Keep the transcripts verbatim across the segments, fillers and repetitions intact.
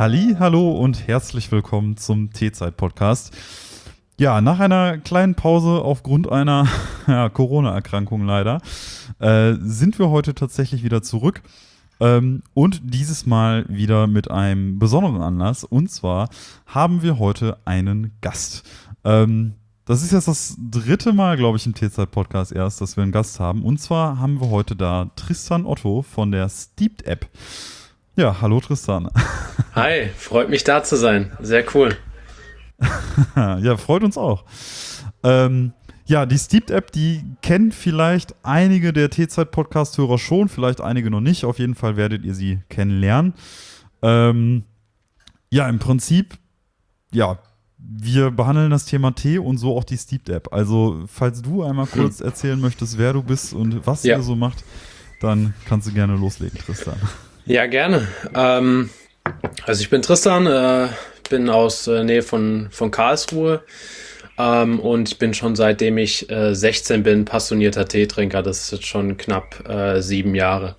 Halli, hallo und herzlich willkommen zum Teezeit-Podcast. Ja, nach einer kleinen Pause aufgrund einer ja, Corona-Erkrankung leider, äh, sind wir heute tatsächlich wieder zurück. Ähm, und dieses Mal wieder mit einem besonderen Anlass. Und zwar haben wir heute einen Gast. Ähm, das ist jetzt das dritte Mal, glaube ich, im Teezeit-Podcast erst, dass wir einen Gast haben. Und zwar haben wir heute da Tristan Otto von der Steeped-App. Ja, hallo Tristan. Hi, freut mich da zu sein. Sehr cool. Ja, freut uns auch. Ähm, ja, die Steeped-App, die kennen vielleicht einige der Teezeit-Podcast-Hörer schon, vielleicht einige noch nicht. Auf jeden Fall werdet ihr sie kennenlernen. Ähm, ja, im Prinzip, ja, wir behandeln das Thema Tee und so auch die Steeped-App. Also, falls du einmal kurz hm. erzählen möchtest, wer du bist und was ja. ihr so macht, dann kannst du gerne loslegen, Tristan. Ja, gerne. Ähm, also ich bin Tristan, äh, bin aus äh, Nähe von, von Karlsruhe ähm, und ich bin schon seitdem ich äh, sechzehn bin passionierter Teetrinker. Das ist jetzt schon knapp äh, sieben Jahre.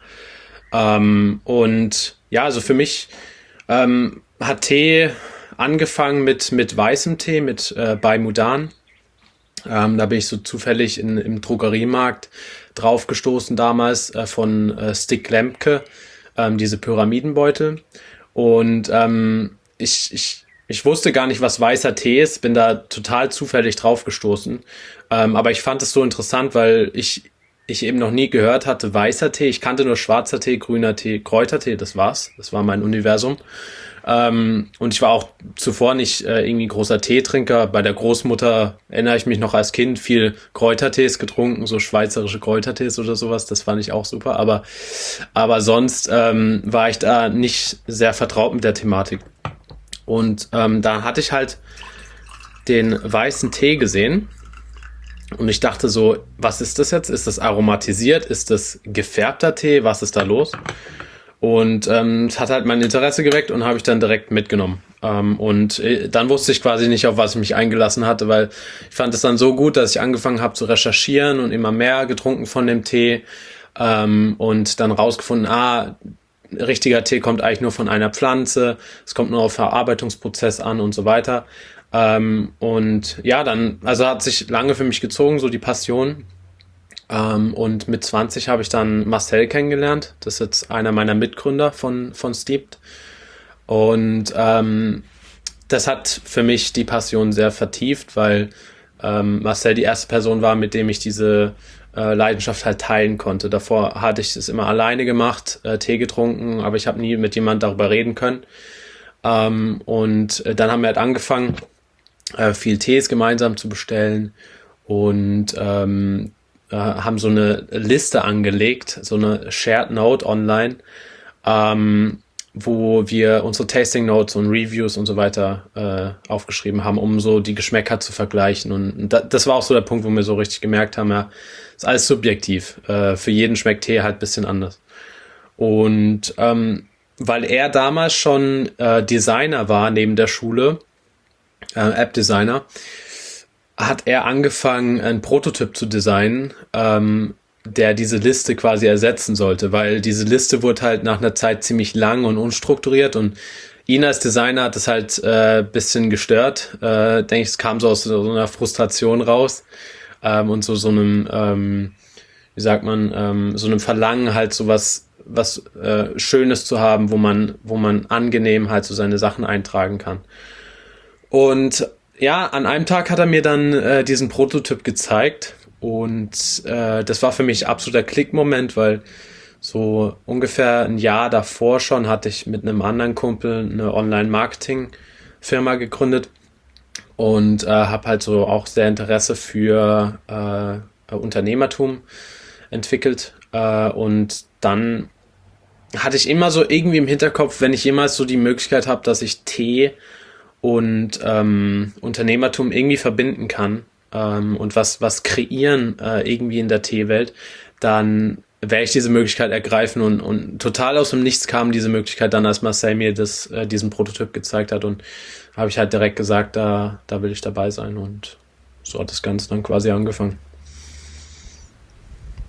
Ähm, und ja, also für mich ähm, hat Tee angefangen mit, mit weißem Tee, mit äh, bei Mudan. Ähm, da bin ich so zufällig in, im Drogeriemarkt drauf gestoßen damals äh, von äh, Stig Lemke. Ähm, diese Pyramidenbeutel. Und ähm, ich, ich, ich wusste gar nicht, was weißer Tee ist, bin da total zufällig drauf gestoßen. Ähm, aber ich fand es so interessant, weil ich, ich eben noch nie gehört hatte, weißer Tee. Ich kannte nur schwarzer Tee, grüner Tee, Kräutertee, das war's. Das war mein Universum. Ähm, und ich war auch zuvor nicht äh, irgendwie großer Teetrinker. Bei der Großmutter erinnere ich mich noch als Kind viel Kräutertees getrunken, so schweizerische Kräutertees oder sowas. Das fand ich auch super. Aber, aber sonst ähm, war ich da nicht sehr vertraut mit der Thematik. Und ähm, da hatte ich halt den weißen Tee gesehen. Und ich dachte so, was ist das jetzt? Ist das aromatisiert? Ist das gefärbter Tee? Was ist da los? Und ähm, es hat halt mein Interesse geweckt und habe ich dann direkt mitgenommen. Ähm, und äh, dann wusste ich quasi nicht, auf was ich mich eingelassen hatte, weil ich fand es dann so gut, dass ich angefangen habe zu recherchieren und immer mehr getrunken von dem Tee ähm, und dann rausgefunden, ah, richtiger Tee kommt eigentlich nur von einer Pflanze, es kommt nur auf Verarbeitungsprozess an und so weiter. Ähm, und ja, dann, also hat sich lange für mich gezogen, so die Passion. Um, und mit zwanzig habe ich dann Marcel kennengelernt. Das ist jetzt einer meiner Mitgründer von, von Steeped. Und ähm, das hat für mich die Passion sehr vertieft, weil ähm, Marcel die erste Person war, mit dem ich diese äh, Leidenschaft halt teilen konnte. Davor hatte ich es immer alleine gemacht, äh, Tee getrunken, aber ich habe nie mit jemandem darüber reden können. Ähm, und äh, dann haben wir halt angefangen, äh, viel Tees gemeinsam zu bestellen und ähm, haben so eine Liste angelegt, so eine Shared Note online, ähm, wo wir unsere Tasting Notes und Reviews und so weiter äh, aufgeschrieben haben, um so die Geschmäcker zu vergleichen. Und da, das war auch so der Punkt, wo wir so richtig gemerkt haben, ja, ist alles subjektiv. Äh, für jeden schmeckt Tee halt ein bisschen anders. Und ähm, weil er damals schon äh, Designer war neben der Schule, äh, App-Designer, hat er angefangen, einen Prototyp zu designen, ähm, der diese Liste quasi ersetzen sollte, weil diese Liste wurde halt nach einer Zeit ziemlich lang und unstrukturiert und ihn als Designer hat es halt ein äh, bisschen gestört. Äh, denke ich, es kam so aus so einer Frustration raus ähm, und so so einem, ähm, wie sagt man, ähm, so einem Verlangen halt so was, was äh, Schönes zu haben, wo man, wo man angenehm halt so seine Sachen eintragen kann. Und ja, an einem Tag hat er mir dann äh, diesen Prototyp gezeigt und äh, das war für mich absoluter Klickmoment, weil so ungefähr ein Jahr davor schon hatte ich mit einem anderen Kumpel eine Online-Marketing-Firma gegründet und äh, habe halt so auch sehr Interesse für äh, Unternehmertum entwickelt äh, und dann hatte ich immer so irgendwie im Hinterkopf, wenn ich jemals so die Möglichkeit habe, dass ich Tee und ähm, Unternehmertum irgendwie verbinden kann ähm, und was, was kreieren äh, irgendwie in der Teewelt, dann werde ich diese Möglichkeit ergreifen und, und total aus dem Nichts kam diese Möglichkeit dann, als Marcel mir das, äh, diesen Prototyp gezeigt hat und habe ich halt direkt gesagt, da, da will ich dabei sein und so hat das Ganze dann quasi angefangen.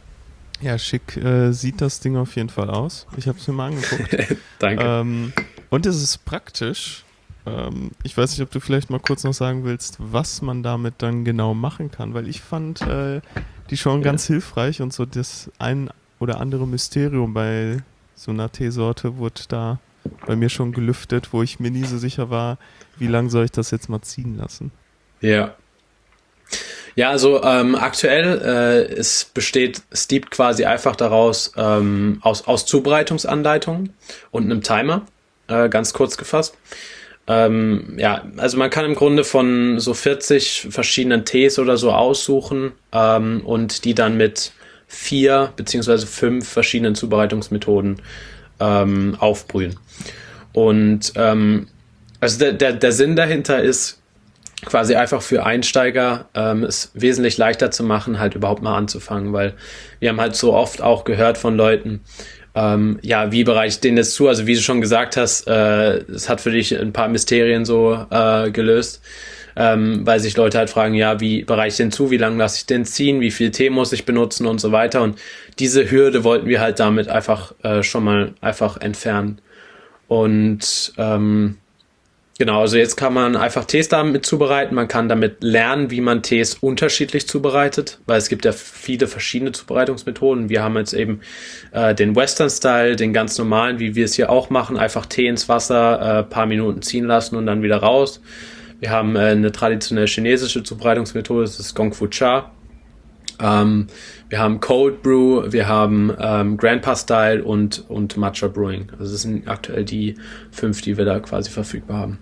Ja, schick äh, sieht das Ding auf jeden Fall aus. Ich habe es mir mal angeguckt. Danke. Ähm, Und es ist praktisch. Ähm, ich weiß nicht, ob du vielleicht mal kurz noch sagen willst, was man damit dann genau machen kann, weil ich fand äh, die schon ja. ganz hilfreich und so das ein oder andere Mysterium bei so einer Teesorte wurde da bei mir schon gelüftet, wo ich mir nie so sicher war, wie lange soll ich das jetzt mal ziehen lassen. Ja. Ja, also ähm, aktuell äh, es besteht Steeped quasi einfach daraus ähm, aus, aus Zubereitungsanleitungen und einem Timer, äh, ganz kurz gefasst. Ähm, ja, also man kann im Grunde von so vierzig verschiedenen Tees oder so aussuchen ähm, und die dann mit vier beziehungsweise fünf verschiedenen Zubereitungsmethoden ähm, aufbrühen. Und ähm, also der, der, der Sinn dahinter ist, quasi einfach für Einsteiger ähm, es wesentlich leichter zu machen, halt überhaupt mal anzufangen, weil wir haben halt so oft auch gehört von Leuten, ähm, ja, wie bereite ich den jetzt zu? Also wie du schon gesagt hast, äh, es hat für dich ein paar Mysterien so äh, gelöst, ähm, weil sich Leute halt fragen, ja, wie bereite ich den zu? Wie lange lasse ich den ziehen? Wie viel Tee muss ich benutzen und so weiter? Und diese Hürde wollten wir halt damit einfach äh, schon mal einfach entfernen. Und ähm, genau, also jetzt kann man einfach Tees damit zubereiten. Man kann damit lernen, wie man Tees unterschiedlich zubereitet, weil es gibt ja viele verschiedene Zubereitungsmethoden. Wir haben jetzt eben äh, den Western-Style, den ganz normalen, wie wir es hier auch machen, einfach Tee ins Wasser, äh, paar Minuten ziehen lassen und dann wieder raus. Wir haben äh, eine traditionelle chinesische Zubereitungsmethode, das ist Gong Fu Cha. Ähm, wir haben Cold Brew, wir haben ähm, Grandpa Style und, und Matcha Brewing. Also das sind aktuell die fünf, die wir da quasi verfügbar haben.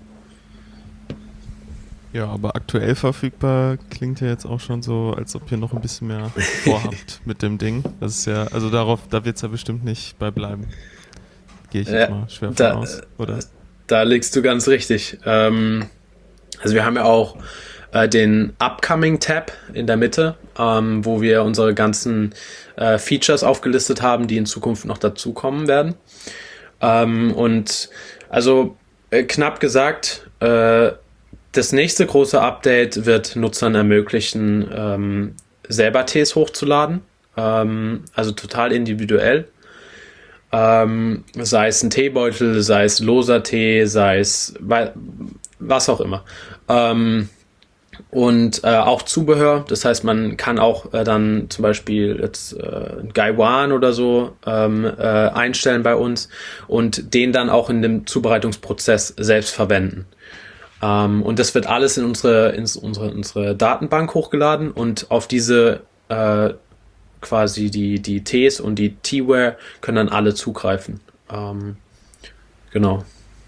Ja, aber aktuell verfügbar klingt ja jetzt auch schon so, als ob ihr noch ein bisschen mehr vorhabt mit dem Ding. Das ist ja, also darauf, da wird es ja bestimmt nicht bei bleiben. Gehe ich jetzt ja, mal schwer von da, aus, oder? Da liegst du ganz richtig. Ähm, also wir haben ja auch den Upcoming-Tab in der Mitte, ähm, wo wir unsere ganzen äh, Features aufgelistet haben, die in Zukunft noch dazukommen werden. Ähm, und also äh, knapp gesagt, äh, das nächste große Update wird Nutzern ermöglichen, ähm, selber Tees hochzuladen, ähm, also total individuell. Ähm, sei es ein Teebeutel, sei es loser Tee, sei es was auch immer. Ähm, Und äh, auch Zubehör, das heißt, man kann auch äh, dann zum Beispiel jetzt äh, Gaiwan oder so ähm, äh, einstellen bei uns und den dann auch in dem Zubereitungsprozess selbst verwenden. Ähm, und das wird alles in unsere, in unsere, unsere Datenbank hochgeladen und auf diese äh, quasi die, die Tees und die Teaware können dann alle zugreifen. Ähm, genau.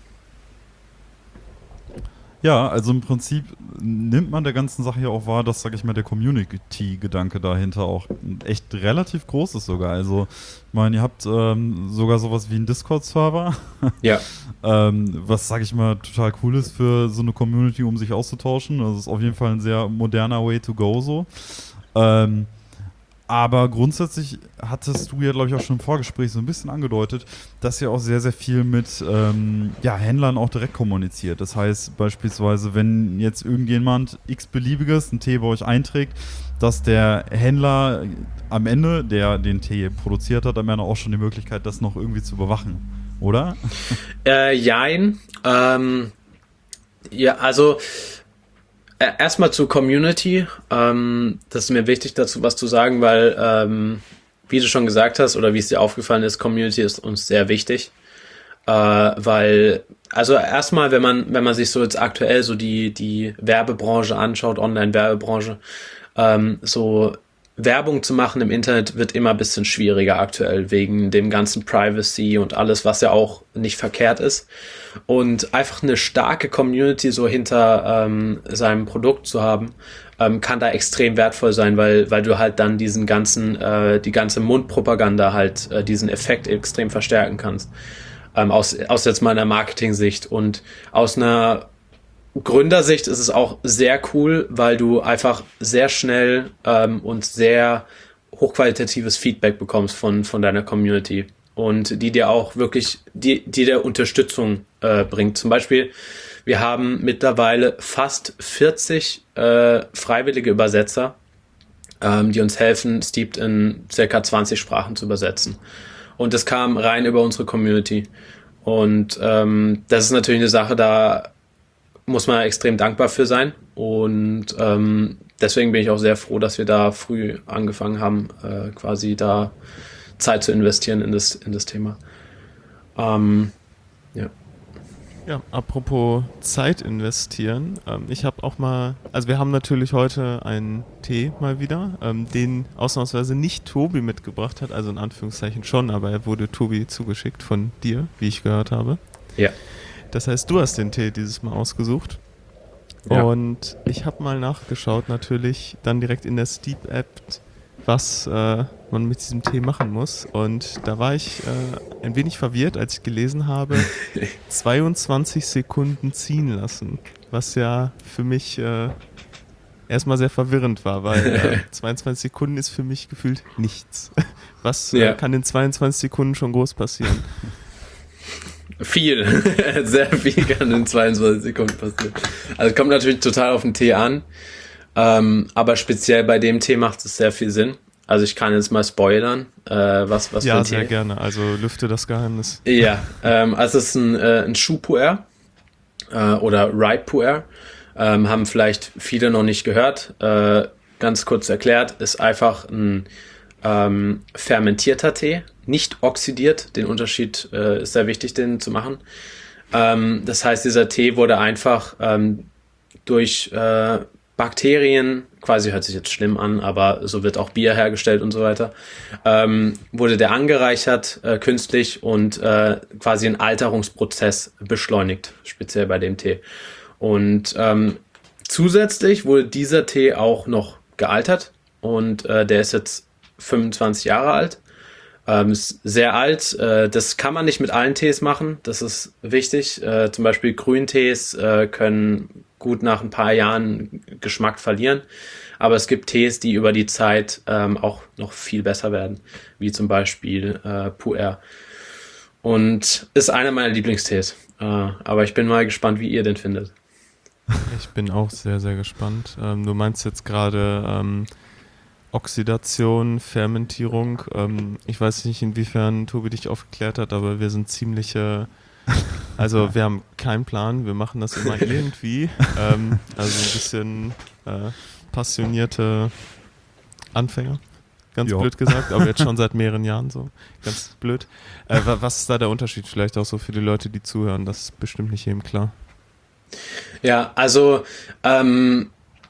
Ja, also im Prinzip nimmt man der ganzen Sache ja auch wahr, dass, sag ich mal, der Community-Gedanke dahinter auch echt relativ groß ist sogar. Also, ich meine, ihr habt ähm, sogar sowas wie einen Discord-Server, ja. ähm, was, sag ich mal, total cool ist für so eine Community, um sich auszutauschen. Das ist auf jeden Fall ein sehr moderner Way to go so. Ähm, Aber grundsätzlich hattest du ja, glaube ich, auch schon im Vorgespräch so ein bisschen angedeutet, dass ihr auch sehr, sehr viel mit ähm, ja, Händlern auch direkt kommuniziert. Das heißt beispielsweise, wenn jetzt irgendjemand x-beliebiges einen Tee bei euch einträgt, dass der Händler am Ende, der den Tee produziert hat, am Ende auch schon die Möglichkeit, das noch irgendwie zu überwachen, oder? Äh, jein. Ähm, ja, also erstmal zur Community. Ähm, das ist mir wichtig, dazu was zu sagen, weil, ähm, wie du schon gesagt hast oder wie es dir aufgefallen ist, Community ist uns sehr wichtig. Äh, weil, also erstmal, wenn man, wenn man sich so jetzt aktuell so die, die Werbebranche anschaut, Online-Werbebranche, ähm, so Werbung zu machen im Internet wird immer ein bisschen schwieriger aktuell, wegen dem ganzen Privacy und alles, was ja auch nicht verkehrt ist. Und einfach eine starke Community so hinter ähm, seinem Produkt zu haben, ähm, kann da extrem wertvoll sein, weil, weil du halt dann diesen ganzen, äh, die ganze Mundpropaganda halt, äh, diesen Effekt extrem verstärken kannst. Ähm, aus, aus jetzt meiner Marketing-Sicht. Und aus einer Gründersicht ist es auch sehr cool, weil du einfach sehr schnell ähm, und sehr hochqualitatives Feedback bekommst von, von deiner Community und die dir auch wirklich, die, die dir Unterstützung äh, bringt. Zum Beispiel, wir haben mittlerweile fast vierzig äh, freiwillige Übersetzer, ähm, die uns helfen, Steeped in circa zwanzig Sprachen zu übersetzen. Und das kam rein über unsere Community. Und ähm, das ist natürlich eine Sache, da muss man extrem dankbar für sein. Und ähm, deswegen bin ich auch sehr froh, dass wir da früh angefangen haben, äh, quasi da Zeit zu investieren in das, in das Thema. Ähm, ja. Ja, apropos Zeit investieren. Ähm, ich habe auch mal, also wir haben natürlich heute einen Tee mal wieder, ähm, den ausnahmsweise nicht Tobi mitgebracht hat, also in Anführungszeichen schon, aber er wurde Tobi zugeschickt von dir, wie ich gehört habe. Ja. Das heißt, du hast den Tee dieses Mal ausgesucht. Ja. Und ich habe mal nachgeschaut, natürlich dann direkt in der Steep-App, was äh, man mit diesem Tee machen muss. Und da war ich äh, ein wenig verwirrt, als ich gelesen habe, zweiundzwanzig Sekunden ziehen lassen. Was ja für mich äh, erstmal sehr verwirrend war, weil äh, zweiundzwanzig Sekunden ist für mich gefühlt nichts. Was äh, Ja. kann in zweiundzwanzig Sekunden schon groß passieren? Viel, sehr viel kann in zweiundzwanzig Sekunden passieren. Also es kommt natürlich total auf den Tee an, ähm, aber speziell bei dem Tee macht es sehr viel Sinn. Also ich kann jetzt mal spoilern, äh, was, was Ja, für ein sehr Tee. gerne. Also lüfte das Geheimnis. Ja, ähm, also es ist ein, äh, ein Shu-Pu'er äh, oder Ripe Pu'er, ähm, haben vielleicht viele noch nicht gehört. Äh, ganz kurz erklärt, ist einfach ein ähm, fermentierter Tee, nicht oxidiert. Den Unterschied äh, ist sehr wichtig, den zu machen. Ähm, das heißt, dieser Tee wurde einfach ähm, durch äh, Bakterien, quasi hört sich jetzt schlimm an, aber so wird auch Bier hergestellt und so weiter, ähm, wurde der angereichert äh, künstlich und äh, quasi ein Alterungsprozess beschleunigt, speziell bei dem Tee. Und ähm, zusätzlich wurde dieser Tee auch noch gealtert und äh, der ist jetzt fünfundzwanzig Jahre alt. Ähm, ist sehr alt. Äh, das kann man nicht mit allen Tees machen. Das ist wichtig. Äh, zum Beispiel Grüntees äh, können gut nach ein paar Jahren Geschmack verlieren. Aber es gibt Tees, die über die Zeit ähm, auch noch viel besser werden. Wie zum Beispiel äh, Pu'er. Und ist einer meiner Lieblingstees. Äh, aber ich bin mal gespannt, wie ihr den findet. Ich bin auch sehr, sehr gespannt. Ähm, du meinst jetzt gerade ähm, Oxidation, Fermentierung. Ähm, ich weiß nicht, inwiefern Tobi dich aufgeklärt hat, aber wir sind ziemliche, also wir haben keinen Plan, wir machen das immer irgendwie. Ähm, also ein bisschen äh, passionierte Anfänger, ganz Jo. blöd gesagt, aber jetzt schon seit mehreren Jahren so, ganz blöd. Äh, wa- was ist da der Unterschied vielleicht auch so für die Leute, die zuhören? Das ist bestimmt nicht jedem klar. Ja, also ähm,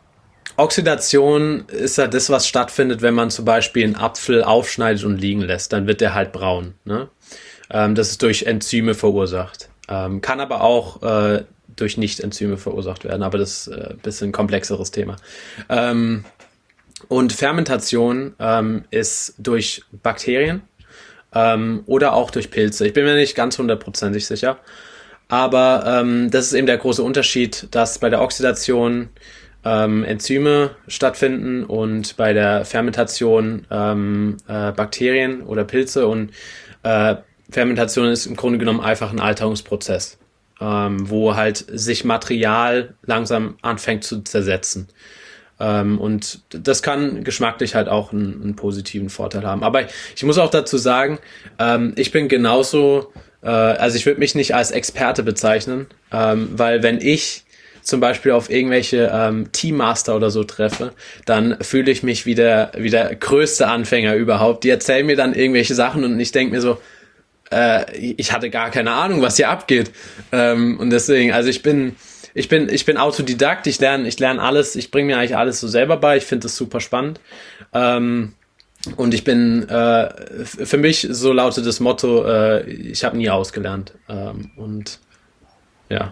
Oxidation ist ja das, was stattfindet, wenn man zum Beispiel einen Apfel aufschneidet und liegen lässt. Dann wird der halt braun. Ne? Ähm, das ist durch Enzyme verursacht. Ähm, kann aber auch äh, durch Nicht-Enzyme verursacht werden, aber das ist äh, ein bisschen komplexeres Thema. Ähm, und Fermentation ähm, ist durch Bakterien ähm, oder auch durch Pilze. Ich bin mir nicht ganz hundertprozentig sicher. Aber ähm, das ist eben der große Unterschied, dass bei der Oxidation ähm, Enzyme stattfinden und bei der Fermentation ähm, äh, Bakterien oder Pilze. Und äh, Fermentation ist im Grunde genommen einfach ein Alterungsprozess, ähm, wo halt sich Material langsam anfängt zu zersetzen. Ähm, und das kann geschmacklich halt auch einen, einen positiven Vorteil haben. Aber ich muss auch dazu sagen, ähm, ich bin genauso... Also ich würde mich nicht als Experte bezeichnen, ähm, weil wenn ich zum Beispiel auf irgendwelche ähm, Teammaster oder so treffe, dann fühle ich mich wie der, wie der größte Anfänger überhaupt. Die erzählen mir dann irgendwelche Sachen und ich denke mir so, äh, ich hatte gar keine Ahnung, was hier abgeht. Ähm, und deswegen, also ich bin, ich bin, ich bin Autodidakt, ich lerne, ich lerne alles, ich bringe mir eigentlich alles so selber bei, ich finde das super spannend. Ähm, Und ich bin, äh, für mich, so lautet das Motto, äh, ich habe nie ausgelernt. Ähm, und ja.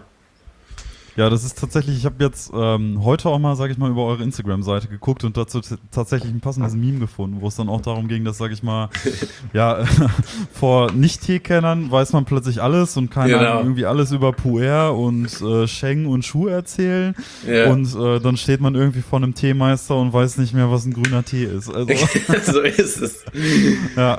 Ja, das ist tatsächlich, ich habe jetzt ähm, heute auch mal, sage ich mal, über eure Instagram-Seite geguckt und dazu t- tatsächlich ein passendes Meme gefunden, wo es dann auch darum ging, dass, sage ich mal, ja, vor Nicht-Tee-Kennern weiß man plötzlich alles und kann Genau. einem irgendwie alles über Pu'er und äh, Sheng und Shu erzählen Ja. und äh, dann steht man irgendwie vor einem Teemeister und weiß nicht mehr, was ein grüner Tee ist. Also, So ist es. ja.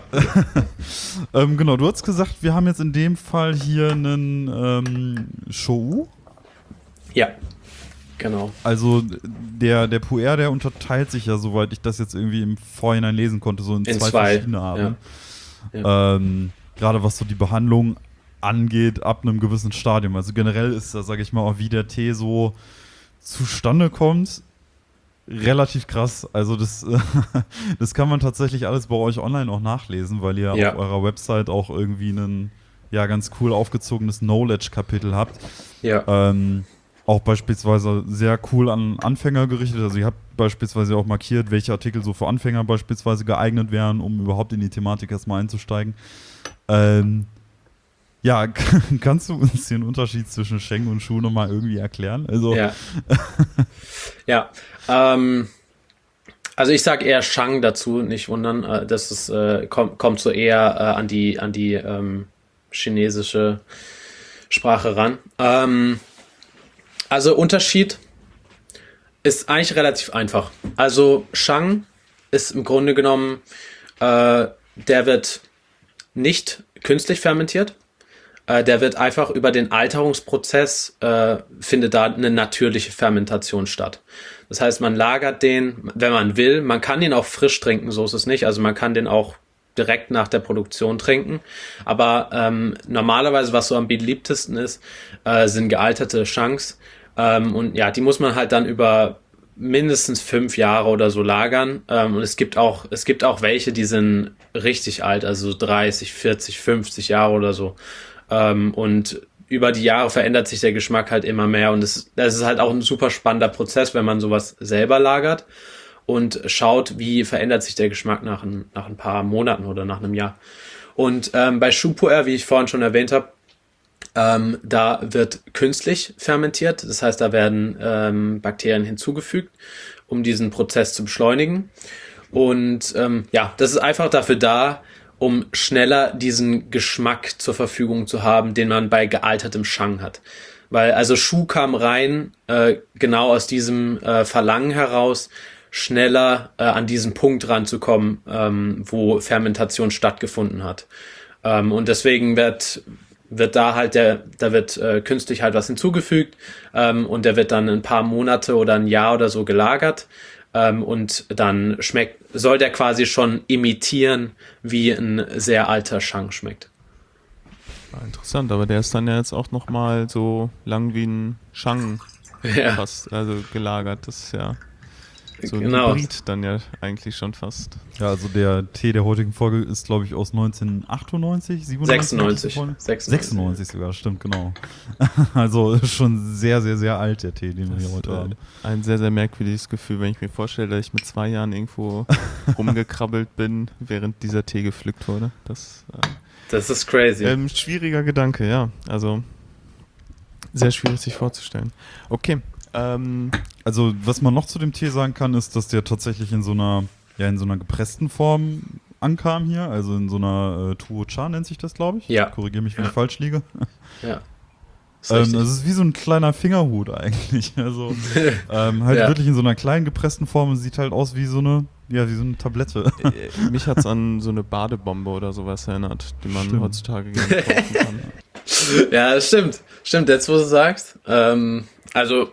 ähm, genau, du hast gesagt, wir haben jetzt in dem Fall hier einen ähm, Shou. Ja, genau. Also der, der Pu'er, der unterteilt sich ja, soweit ich das jetzt irgendwie im Vorhinein lesen konnte, so in, In zwei, zwei, verschiedene Arten. ja. Ähm, gerade was so die Behandlung angeht, ab einem gewissen Stadium. Also generell ist da, sage ich mal, auch wie der Tee so zustande kommt, relativ krass. Also das, das kann man tatsächlich alles bei euch online auch nachlesen, weil ihr Ja. auf eurer Website auch irgendwie ein ja, ganz cool aufgezogenes Knowledge-Kapitel habt. Ja. Ähm, auch beispielsweise sehr cool an Anfänger gerichtet. Also ihr habt beispielsweise auch markiert, welche Artikel so für Anfänger beispielsweise geeignet wären, um überhaupt in die Thematik erstmal einzusteigen. Ähm, ja, kannst du uns den Unterschied zwischen Sheng und Shu nochmal irgendwie erklären? Also, Ja. ja. Ähm, also ich sage eher Shang dazu, nicht wundern. Äh, das ist, äh, kommt, kommt so eher äh, an die, an die ähm, chinesische Sprache ran. Ähm, also Unterschied ist eigentlich relativ einfach. Also Shang ist im Grunde genommen, äh, der wird nicht künstlich fermentiert. Äh, der wird einfach über den Alterungsprozess, äh, findet da eine natürliche Fermentation statt. Das heißt, man lagert den, wenn man will. Man kann ihn auch frisch trinken, so ist es nicht. Also man kann den auch direkt nach der Produktion trinken. Aber ähm, normalerweise, was so am beliebtesten ist, äh, sind gealterte Shangs. Ähm, und ja, die muss man halt dann über mindestens fünf Jahre oder so lagern. Ähm, und es gibt auch, es gibt auch welche, die sind richtig alt, also dreißig, vierzig, fünfzig Jahre oder so. Ähm, und über die Jahre verändert sich der Geschmack halt immer mehr. Und es, das ist halt auch ein super spannender Prozess, wenn man sowas selber lagert und schaut, wie verändert sich der Geschmack nach ein, nach ein paar Monaten oder nach einem Jahr. Und ähm, bei Shu Pu'er, wie ich vorhin schon erwähnt habe, ähm, da wird künstlich fermentiert. Das heißt, da werden ähm, Bakterien hinzugefügt, um diesen Prozess zu beschleunigen. Und ähm, ja, das ist einfach dafür da, um schneller diesen Geschmack zur Verfügung zu haben, den man bei gealtertem Shang hat. Weil also Shu kam rein, äh, genau aus diesem äh, Verlangen heraus, schneller äh, an diesen Punkt ranzukommen, ähm, wo Fermentation stattgefunden hat. Ähm, und deswegen wird, wird da halt der, da wird äh, künstlich halt was hinzugefügt, ähm, und der wird dann ein paar Monate oder ein Jahr oder so gelagert, ähm, und dann schmeckt, soll der quasi schon imitieren, wie ein sehr alter Shang schmeckt. Ja, interessant, aber der ist dann ja jetzt auch nochmal so lang wie ein Shang Ja, fast, also gelagert. Das ist ja so ein genau. Hybrid dann ja eigentlich schon fast. ja, also der Tee der heutigen Folge ist, glaube ich, aus neunzehnhundertachtundneunzig, siebenundneunzig? sechsundneunzig. sechsundneunzig sogar, stimmt, genau. Also schon sehr, sehr, sehr alt, der Tee, den wir Das hier ist heute äh, haben. ein sehr, sehr merkwürdiges Gefühl, wenn ich mir vorstelle, dass ich mit zwei Jahren irgendwo rumgekrabbelt bin, während dieser Tee gepflückt wurde. Das äh, Das ist crazy. ähm, schwieriger Gedanke, ja. Also sehr schwierig sich vorzustellen. Okay. Ähm, Also, was man noch zu dem Tee sagen kann, ist, dass der tatsächlich in so einer, ja, in so einer gepressten Form ankam hier. Also in so einer äh, Tuo-Cha nennt sich das, glaube ich. Ja. Korrigiere mich, wenn Ja. ich falsch liege. Ja. Ist Ähm, richtig. das ist wie so ein kleiner Fingerhut eigentlich. Also ähm, halt Ja. wirklich in so einer kleinen gepressten Form und sieht halt aus wie so eine, ja, wie so eine Tablette. äh, mich hat es an so eine Badebombe oder sowas erinnert, die man Stimmt. heutzutage gerne kaufen kann. Ja, das stimmt. Stimmt, jetzt wo du sagst. Ähm, also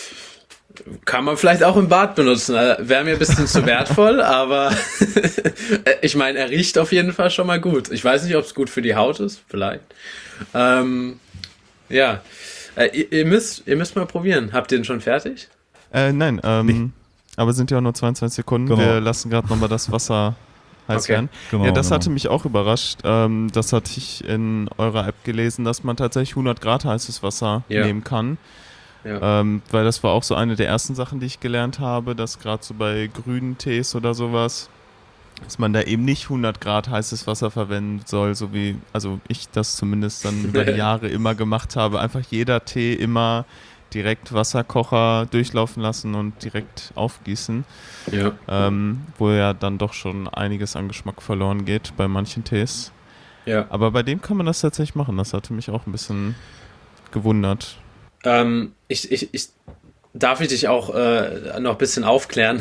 kann man vielleicht auch im Bad benutzen. Wäre mir ein bisschen zu wertvoll, aber ich meine, er riecht auf jeden Fall schon mal gut. Ich weiß nicht, ob es gut für die Haut ist, vielleicht. Ähm, ja, äh, ihr, ihr, müsst, ihr müsst mal probieren. Habt ihr den schon fertig? Äh, nein, ähm, Nee. aber sind ja auch nur zweiundzwanzig Sekunden. Genau. Wir lassen gerade nochmal das Wasser heiß Okay. werden. Genau, ja, das genau. hatte mich auch überrascht. Ähm, das hatte ich in eurer App gelesen, dass man tatsächlich hundert Grad heißes Wasser Ja. nehmen kann. Ja. Ähm, weil das war auch so eine der ersten Sachen, die ich gelernt habe, dass gerade so bei grünen Tees oder sowas, dass man da eben nicht hundert Grad heißes Wasser verwenden soll, so wie, also ich das zumindest dann über die Jahre immer gemacht habe. Einfach jeder Tee immer direkt Wasserkocher durchlaufen lassen und direkt aufgießen, Ja. ähm, wo ja dann doch schon einiges an Geschmack verloren geht bei manchen Tees. Ja. Aber bei dem kann man das tatsächlich machen. Das hatte mich auch ein bisschen gewundert. Ähm, ich, ich, ich, darf ich dich auch äh, noch ein bisschen aufklären?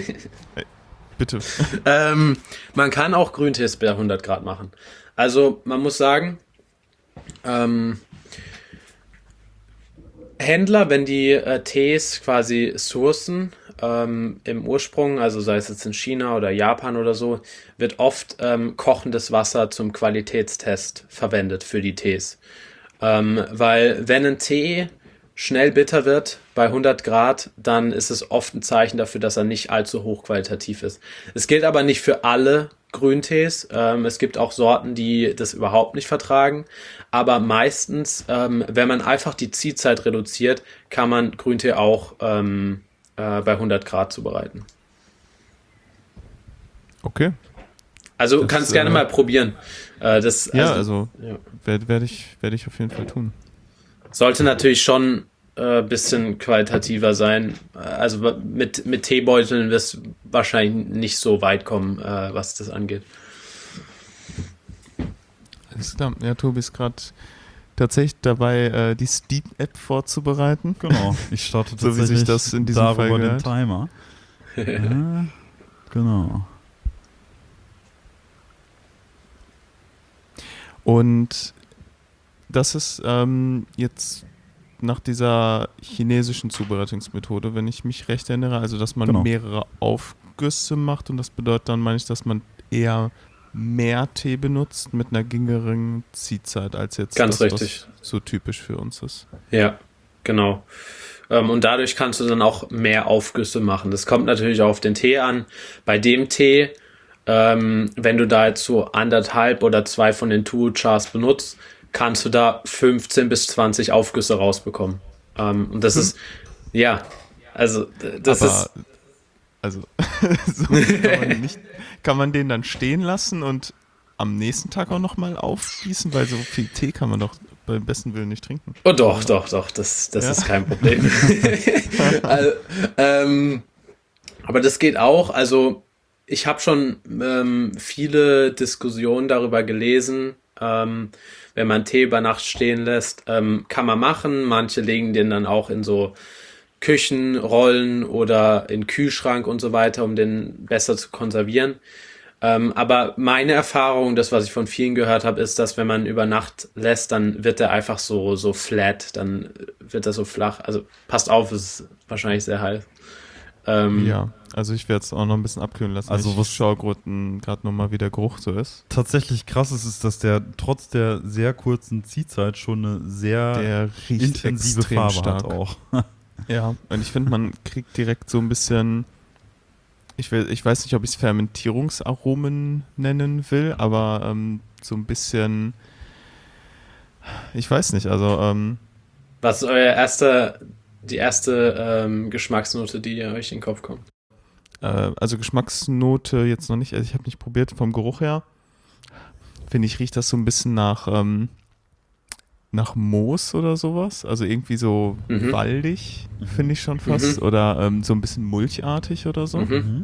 Bitte. ähm, man kann auch Grüntees bei hundert Grad machen. Also man muss sagen, ähm, Händler, wenn die äh, Tees quasi sourcen, ähm, im Ursprung, also sei es jetzt in China oder Japan oder so, wird oft ähm, kochendes Wasser zum Qualitätstest verwendet für die Tees. Ähm, weil wenn ein Tee schnell bitter wird bei hundert Grad, dann ist es oft ein Zeichen dafür, dass er nicht allzu hochqualitativ ist. Es gilt aber nicht für alle Grüntees. Ähm, es gibt auch Sorten, die das überhaupt nicht vertragen. Aber meistens, ähm, wenn man einfach die Ziehzeit reduziert, kann man Grüntee auch ähm, äh, bei hundert Grad zubereiten. Okay. Also Das, kannst gerne äh, mal probieren. Äh, das, Ja, also ja. werde werd ich, werd ich auf jeden Fall tun. Sollte natürlich schon ein äh, bisschen qualitativer sein. Also mit, mit Teebeuteln wirst du wahrscheinlich nicht so weit kommen, äh, was das angeht. Alles klar. Ja, Tobi ist gerade tatsächlich dabei, äh, die Steep-App vorzubereiten. Genau, ich starte So wie tatsächlich sich das in diesem darüber Fall den gehört. Timer. Ja, genau. Und das ist ähm, jetzt nach dieser chinesischen Zubereitungsmethode, wenn ich mich recht erinnere, also dass man Genau. mehrere Aufgüsse macht und das bedeutet dann, meine ich, dass man eher mehr Tee benutzt mit einer geringeren Ziehzeit als jetzt Ganz das, richtig. was so typisch für uns ist. Ja, genau. Ähm, und dadurch kannst du dann auch mehr Aufgüsse machen. Das kommt natürlich auch auf den Tee an. Bei dem Tee, ähm, wenn du da jetzt so anderthalb oder zwei von den Two-Chars benutzt, kannst du da fünfzehn bis zwanzig Aufgüsse rausbekommen. Ähm, und das Hm. ist, ja, also d- das Aber, ist, also, so kann, man nicht, kann man den dann stehen lassen und am nächsten Tag auch nochmal aufgießen, weil so viel Tee kann man doch beim besten Willen nicht trinken. oh doch, doch, doch, das, das Ja. ist kein Problem. also, ähm, aber das geht auch, also ich habe schon ähm, viele Diskussionen darüber gelesen, ähm, wenn man Tee über Nacht stehen lässt, ähm, kann man machen. Manche legen den dann auch in so Küchenrollen oder in Kühlschrank und so weiter, um den besser zu konservieren. Ähm, aber meine Erfahrung, das, was ich von vielen gehört habe, ist, dass wenn man über Nacht lässt, dann wird der einfach so, so flat, dann wird er so flach. Also passt auf, es ist wahrscheinlich sehr heiß. Ähm, Ja, also ich werde es auch noch ein bisschen abkühlen lassen. Also ich was- schaue gerade nochmal, wie der Geruch so ist. Tatsächlich krass ist, ist, dass der trotz der sehr kurzen Ziehzeit schon eine sehr Der riecht intensive extrem Farbe stark. hat auch. Ja, und ich finde, man kriegt direkt so ein bisschen, ich, will, ich weiß nicht, ob ich es Fermentierungsaromen nennen will, aber ähm, so ein bisschen, ich weiß nicht, also ähm, Was ist euer erster, die erste ähm, Geschmacksnote, die euch in den Kopf kommt? äh, also Geschmacksnote jetzt noch nicht, also ich habe nicht probiert, vom Geruch her, finde ich, riecht das so ein bisschen nach, ähm, nach Moos oder sowas, also irgendwie so Mhm. waldig, Mhm. finde ich schon fast, Mhm. oder ähm, so ein bisschen mulchartig oder so. Mhm. Mhm.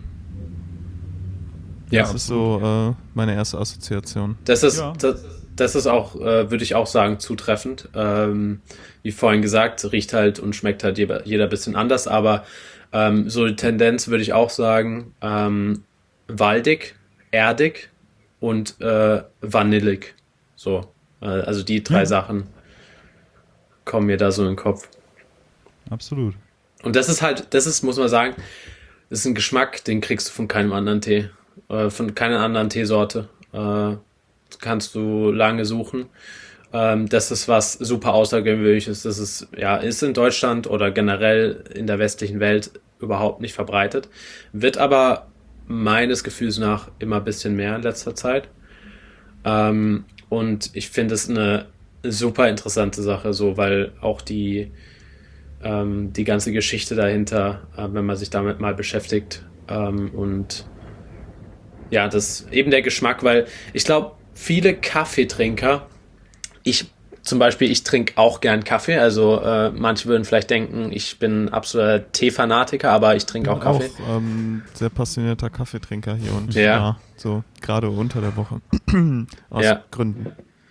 Ja, Das ist so äh, meine erste Assoziation. das ist, Ja. das, das ist auch, äh, würde ich auch sagen, zutreffend. Ähm, wie vorhin gesagt, riecht halt und schmeckt halt jeder, jeder ein bisschen anders, aber ähm, so die Tendenz würde ich auch sagen, ähm, waldig, erdig und äh, vanillig. So, äh, also die drei Ja. Sachen kommen mir da so in den Kopf. Absolut. Und das ist halt, das ist, muss man sagen, das ist ein Geschmack, den kriegst du von keinem anderen Tee, äh, von keiner anderen Teesorte. Äh, kannst du lange suchen. Ähm, das ist was super Außergewöhnliches. Das ist, ja, ist in Deutschland oder generell in der westlichen Welt überhaupt nicht verbreitet. Wird aber meines Gefühls nach immer ein bisschen mehr in letzter Zeit. Ähm, und ich finde es eine super interessante Sache, so, weil auch die, ähm, die ganze Geschichte dahinter, äh, wenn man sich damit mal beschäftigt, ähm, und ja, das eben der Geschmack, weil ich glaube, viele Kaffeetrinker, ich zum Beispiel, ich trinke auch gern Kaffee, also äh, manche würden vielleicht denken, ich bin absoluter Teefanatiker, aber ich trinke auch Kaffee. Auch ähm, sehr passionierter Kaffeetrinker hier und Ja. ja, so gerade unter der Woche. Aus Ja. Gründen.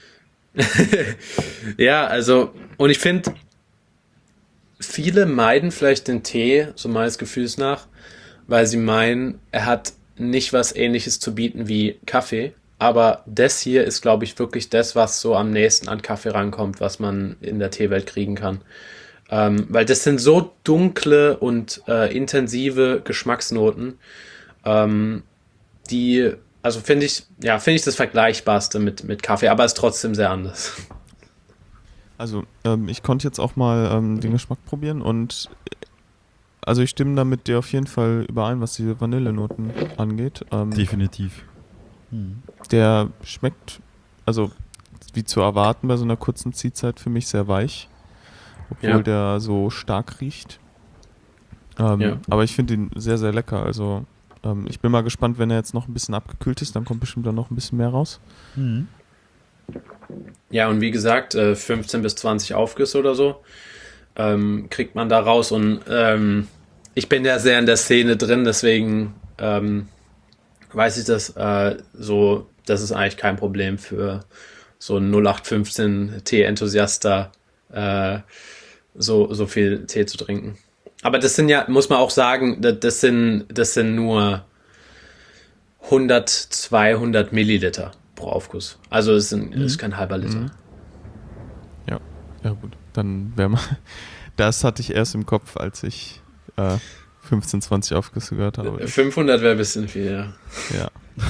Ja, also, und ich finde, viele meiden vielleicht den Tee, so meines Gefühls nach, weil sie meinen, er hat nicht was Ähnliches zu bieten wie Kaffee. Aber das hier ist, glaube ich, wirklich das, was so am nächsten an Kaffee rankommt, was man in der Teewelt kriegen kann. Ähm, weil das sind so dunkle und äh, intensive Geschmacksnoten, ähm, die, also finde ich, ja, finde ich das Vergleichbarste mit, mit Kaffee, aber ist trotzdem sehr anders. Also ähm, ich konnte jetzt auch mal ähm, den Geschmack probieren und also ich stimme da mit dir auf jeden Fall überein, was die Vanillenoten angeht. Ähm, Definitiv. Hm. Der schmeckt, also wie zu erwarten bei so einer kurzen Ziehzeit, für mich sehr weich, obwohl Ja. der so stark riecht. Ähm, Ja. Aber ich finde ihn sehr, sehr lecker. Also ähm, ich bin mal gespannt, wenn er jetzt noch ein bisschen abgekühlt ist, dann kommt bestimmt dann noch ein bisschen mehr raus. Hm. Ja, und wie gesagt, äh, fünfzehn bis zwanzig Aufgüsse oder so ähm, kriegt man da raus. Und ähm, ich bin ja sehr in der Szene drin, deswegen ähm, weiß ich das äh, so, das ist eigentlich kein Problem für so einen null acht fünfzehn Tee-Enthusiaster, äh, so, so viel Tee zu trinken. Aber das sind ja, muss man auch sagen, das, das sind, das sind nur hundert, zweihundert Milliliter pro Aufguss. Also es sind, Mhm. ist kein halber Liter. Mhm. Ja, ja gut. Dann wäre mal. Das hatte ich erst im Kopf, als ich äh, fünfzehn, zwanzig Aufgüsse gehört habe. fünfhundert wäre ein bisschen viel, ja. Ja.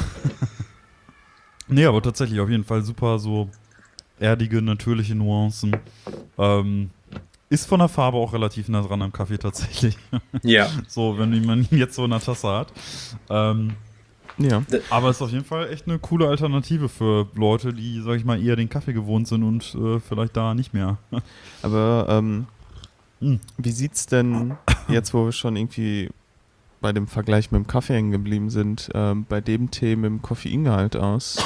Nee, aber tatsächlich auf jeden Fall super so erdige, natürliche Nuancen. Ähm, ist von der Farbe auch relativ nah dran am Kaffee tatsächlich. Ja. So, wenn man ihn jetzt so in der Tasse hat. Ähm, Ja. aber ist auf jeden Fall echt eine coole Alternative für Leute, die, sag ich mal, eher den Kaffee gewohnt sind und äh, vielleicht da nicht mehr. Aber ähm, Hm. wie sieht's denn jetzt, wo wir schon irgendwie bei dem Vergleich mit dem Kaffee hängen geblieben sind, ähm, bei dem Tee mit dem Koffeingehalt aus?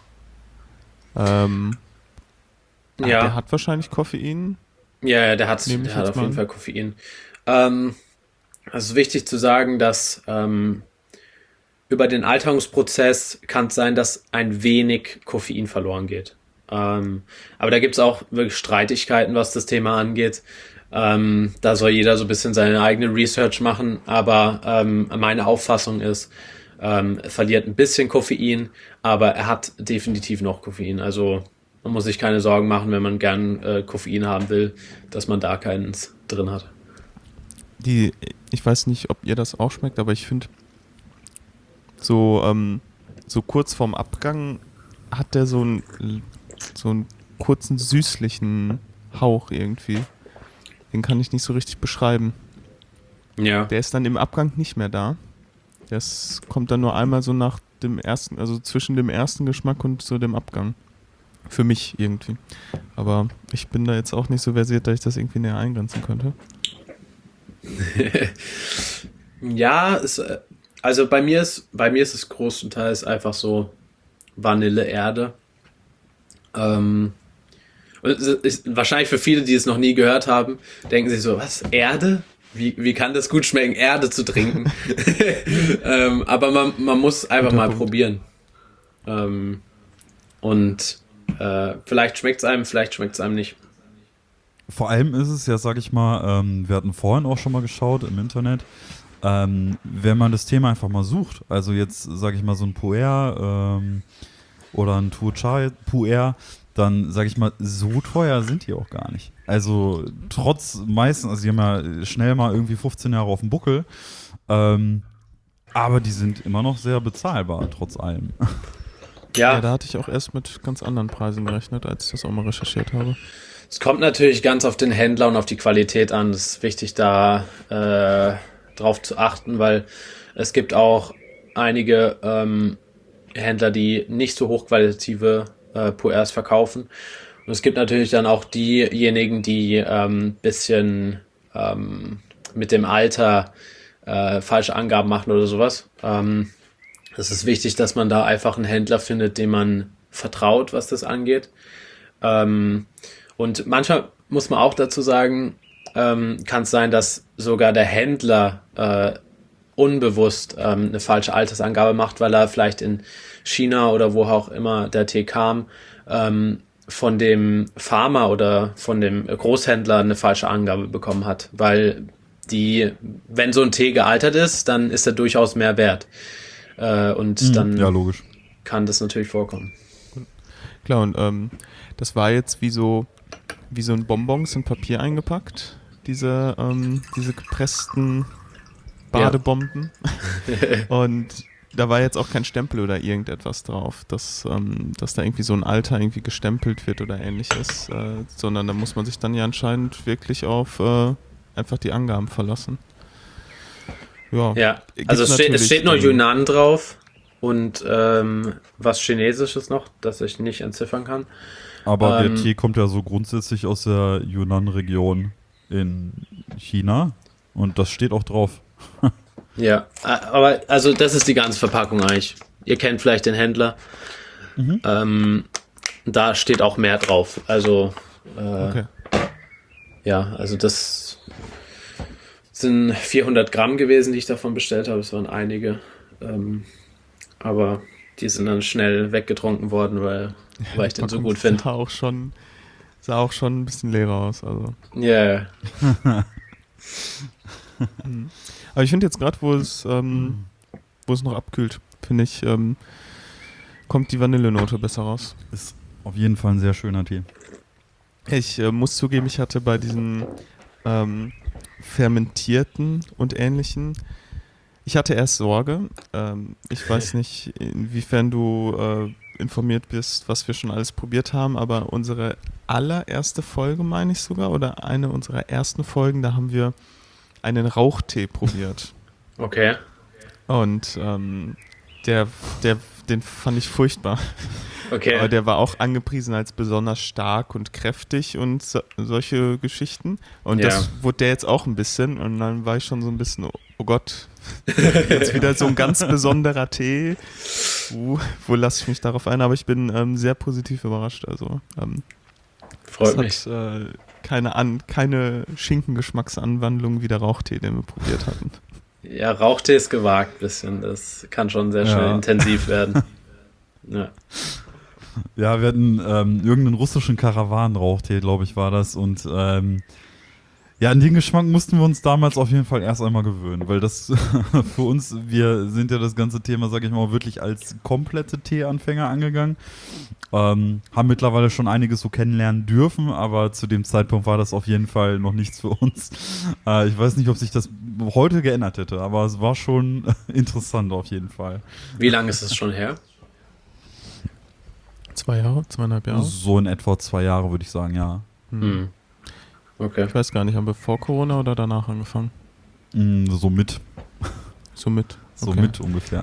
Ähm, ah, Ja. Der hat wahrscheinlich Koffein. Ja, ja, der hat, Nehme ich der hat jetzt auf mal jeden an. Fall Koffein. Ähm, es ist wichtig zu sagen, dass ähm, über den Alterungsprozess kann es sein, dass ein wenig Koffein verloren geht. Ähm, aber da gibt es auch wirklich Streitigkeiten, was das Thema angeht. Ähm, da soll jeder so ein bisschen seine eigene Research machen, aber ähm, meine Auffassung ist, ähm, er verliert ein bisschen Koffein, aber er hat definitiv noch Koffein. Also man muss sich keine Sorgen machen, wenn man gern äh, Koffein haben will, dass man da keins drin hat. Die, ich weiß nicht, ob ihr das auch schmeckt, aber ich finde, so, ähm, so kurz vorm Abgang hat der so einen, so einen kurzen süßlichen Hauch irgendwie. Den kann ich nicht so richtig beschreiben. Ja. Der ist dann im Abgang nicht mehr da. Das kommt dann nur einmal so nach dem ersten, also zwischen dem ersten Geschmack und so dem Abgang. Für mich irgendwie. Aber ich bin da jetzt auch nicht so versiert, dass ich das irgendwie näher eingrenzen könnte. Ja, es, äh, also bei mir ist, bei mir ist es größtenteils einfach so Vanilleerde. Ähm, und es ist wahrscheinlich für viele, die es noch nie gehört haben, denken sich so, was, Erde? Wie, wie kann das gut schmecken, Erde zu trinken? ähm, aber man, man muss einfach Guter mal Punkt. probieren. Ähm, und äh, vielleicht schmeckt es einem, vielleicht schmeckt es einem nicht. Vor allem ist es ja, sag ich mal, ähm, wir hatten vorhin auch schon mal geschaut im Internet, ähm, wenn man das Thema einfach mal sucht, also jetzt, sag ich mal, so ein Puer ähm, oder ein Tuchai Puer, dann, sag ich mal, so teuer sind die auch gar nicht. Also trotz meistens, also die haben ja schnell mal irgendwie fünfzehn Jahre auf dem Buckel, ähm, aber die sind immer noch sehr bezahlbar, trotz allem. Ja. Ja, da hatte ich auch erst mit ganz anderen Preisen gerechnet, als ich das auch mal recherchiert habe. es kommt natürlich ganz auf den Händler und auf die Qualität an. Es ist wichtig, da äh, drauf zu achten, weil es gibt auch einige ähm, Händler, die nicht so hochqualitative äh, Puers verkaufen. Und es gibt natürlich dann auch diejenigen, die ähm, bisschen ähm, mit dem Alter äh, falsche Angaben machen oder sowas. Ähm, es ist wichtig, dass man da einfach einen Händler findet, dem man vertraut, was das angeht. Ähm, und manchmal muss man auch dazu sagen, ähm, kann es sein, dass sogar der Händler äh, unbewusst ähm, eine falsche Altersangabe macht, weil er vielleicht in China oder wo auch immer der Tee kam, ähm, von dem Farmer oder von dem Großhändler eine falsche Angabe bekommen hat. Weil die, wenn so ein Tee gealtert ist, dann ist er durchaus mehr wert. Äh, und Mhm. dann Ja, logisch. kann das natürlich vorkommen. Klar, und ähm, das war jetzt wie so, wie so ein Bonbons in Papier eingepackt. diese, ähm, diese gepressten Badebomben. Ja. Und da war jetzt auch kein Stempel oder irgendetwas drauf, dass, ähm, dass da irgendwie so ein Alter irgendwie gestempelt wird oder ähnliches, äh, sondern da muss man sich dann ja anscheinend wirklich auf äh, einfach die Angaben verlassen. Ja, ja. Also es steht, es steht nur Yunnan drauf und ähm, was Chinesisches noch, das ich nicht entziffern kann. Aber ähm, der Tee kommt ja so grundsätzlich aus der Yunnan-Region in China und das steht auch drauf. Ja, aber also das ist die ganze Verpackung eigentlich. Ihr kennt vielleicht den Händler. Mhm. Ähm, da steht auch mehr drauf. Also äh, okay. Ja, also das sind vierhundert Gramm gewesen, die ich davon bestellt habe. Es waren einige. Ähm, aber die sind dann schnell weggetrunken worden, weil, ja, weil ich den so gut finde. Sah auch schon, sah auch schon ein bisschen leer aus. Also. Ja. Yeah. Aber ich finde jetzt gerade, wo es ähm, wo es noch abkühlt, finde ich, ähm, kommt die Vanillenote besser raus. Ist auf jeden Fall ein sehr schöner Tee. Ich äh, muss zugeben, ich hatte bei diesen ähm, fermentierten und ähnlichen, ich hatte erst Sorge. Ähm, ich weiß nicht, inwiefern du äh, informiert bist, was wir schon alles probiert haben, aber unsere allererste Folge, meine ich sogar, oder eine unserer ersten Folgen, da haben wir einen Rauchtee probiert. Okay. Und ähm, der, der, den fand ich furchtbar. Okay. Aber der war auch angepriesen als besonders stark und kräftig und so, solche Geschichten. Und ja. Das wurde der jetzt auch ein bisschen. Und dann war ich schon so ein bisschen, oh, oh Gott, jetzt wieder so ein ganz besonderer Tee. Uh, wo lasse ich mich darauf ein? Aber ich bin ähm, sehr positiv überrascht. Also ähm, freut mich. Hat, äh, keine, An- keine Schinkengeschmacksanwandlung wie der Rauchtee, den wir probiert hatten. Ja, Rauchtee ist gewagt ein bisschen. Das kann schon sehr schnell ja. intensiv werden. Ja. Ja, wir hatten ähm, irgendeinen russischen Karawanenrauchtee, glaube ich, war das. Und ähm, ja, an den Geschmack mussten wir uns damals auf jeden Fall erst einmal gewöhnen, weil das für uns, wir sind ja das ganze Thema, sage ich mal, wirklich als komplette Teeanfänger angegangen. Ähm, haben mittlerweile schon einiges so kennenlernen dürfen, aber zu dem Zeitpunkt war das auf jeden Fall noch nichts für uns. Äh, ich weiß nicht, ob sich das heute geändert hätte, aber es war schon interessant auf jeden Fall. Wie lange ist es schon her? Zwei Jahre, zweieinhalb Jahre? So in etwa zwei Jahre, würde ich sagen, ja. Hm. Okay. Ich weiß gar nicht, haben wir vor Corona oder danach angefangen? Mm, so mit. So mit? Okay. So mit ungefähr.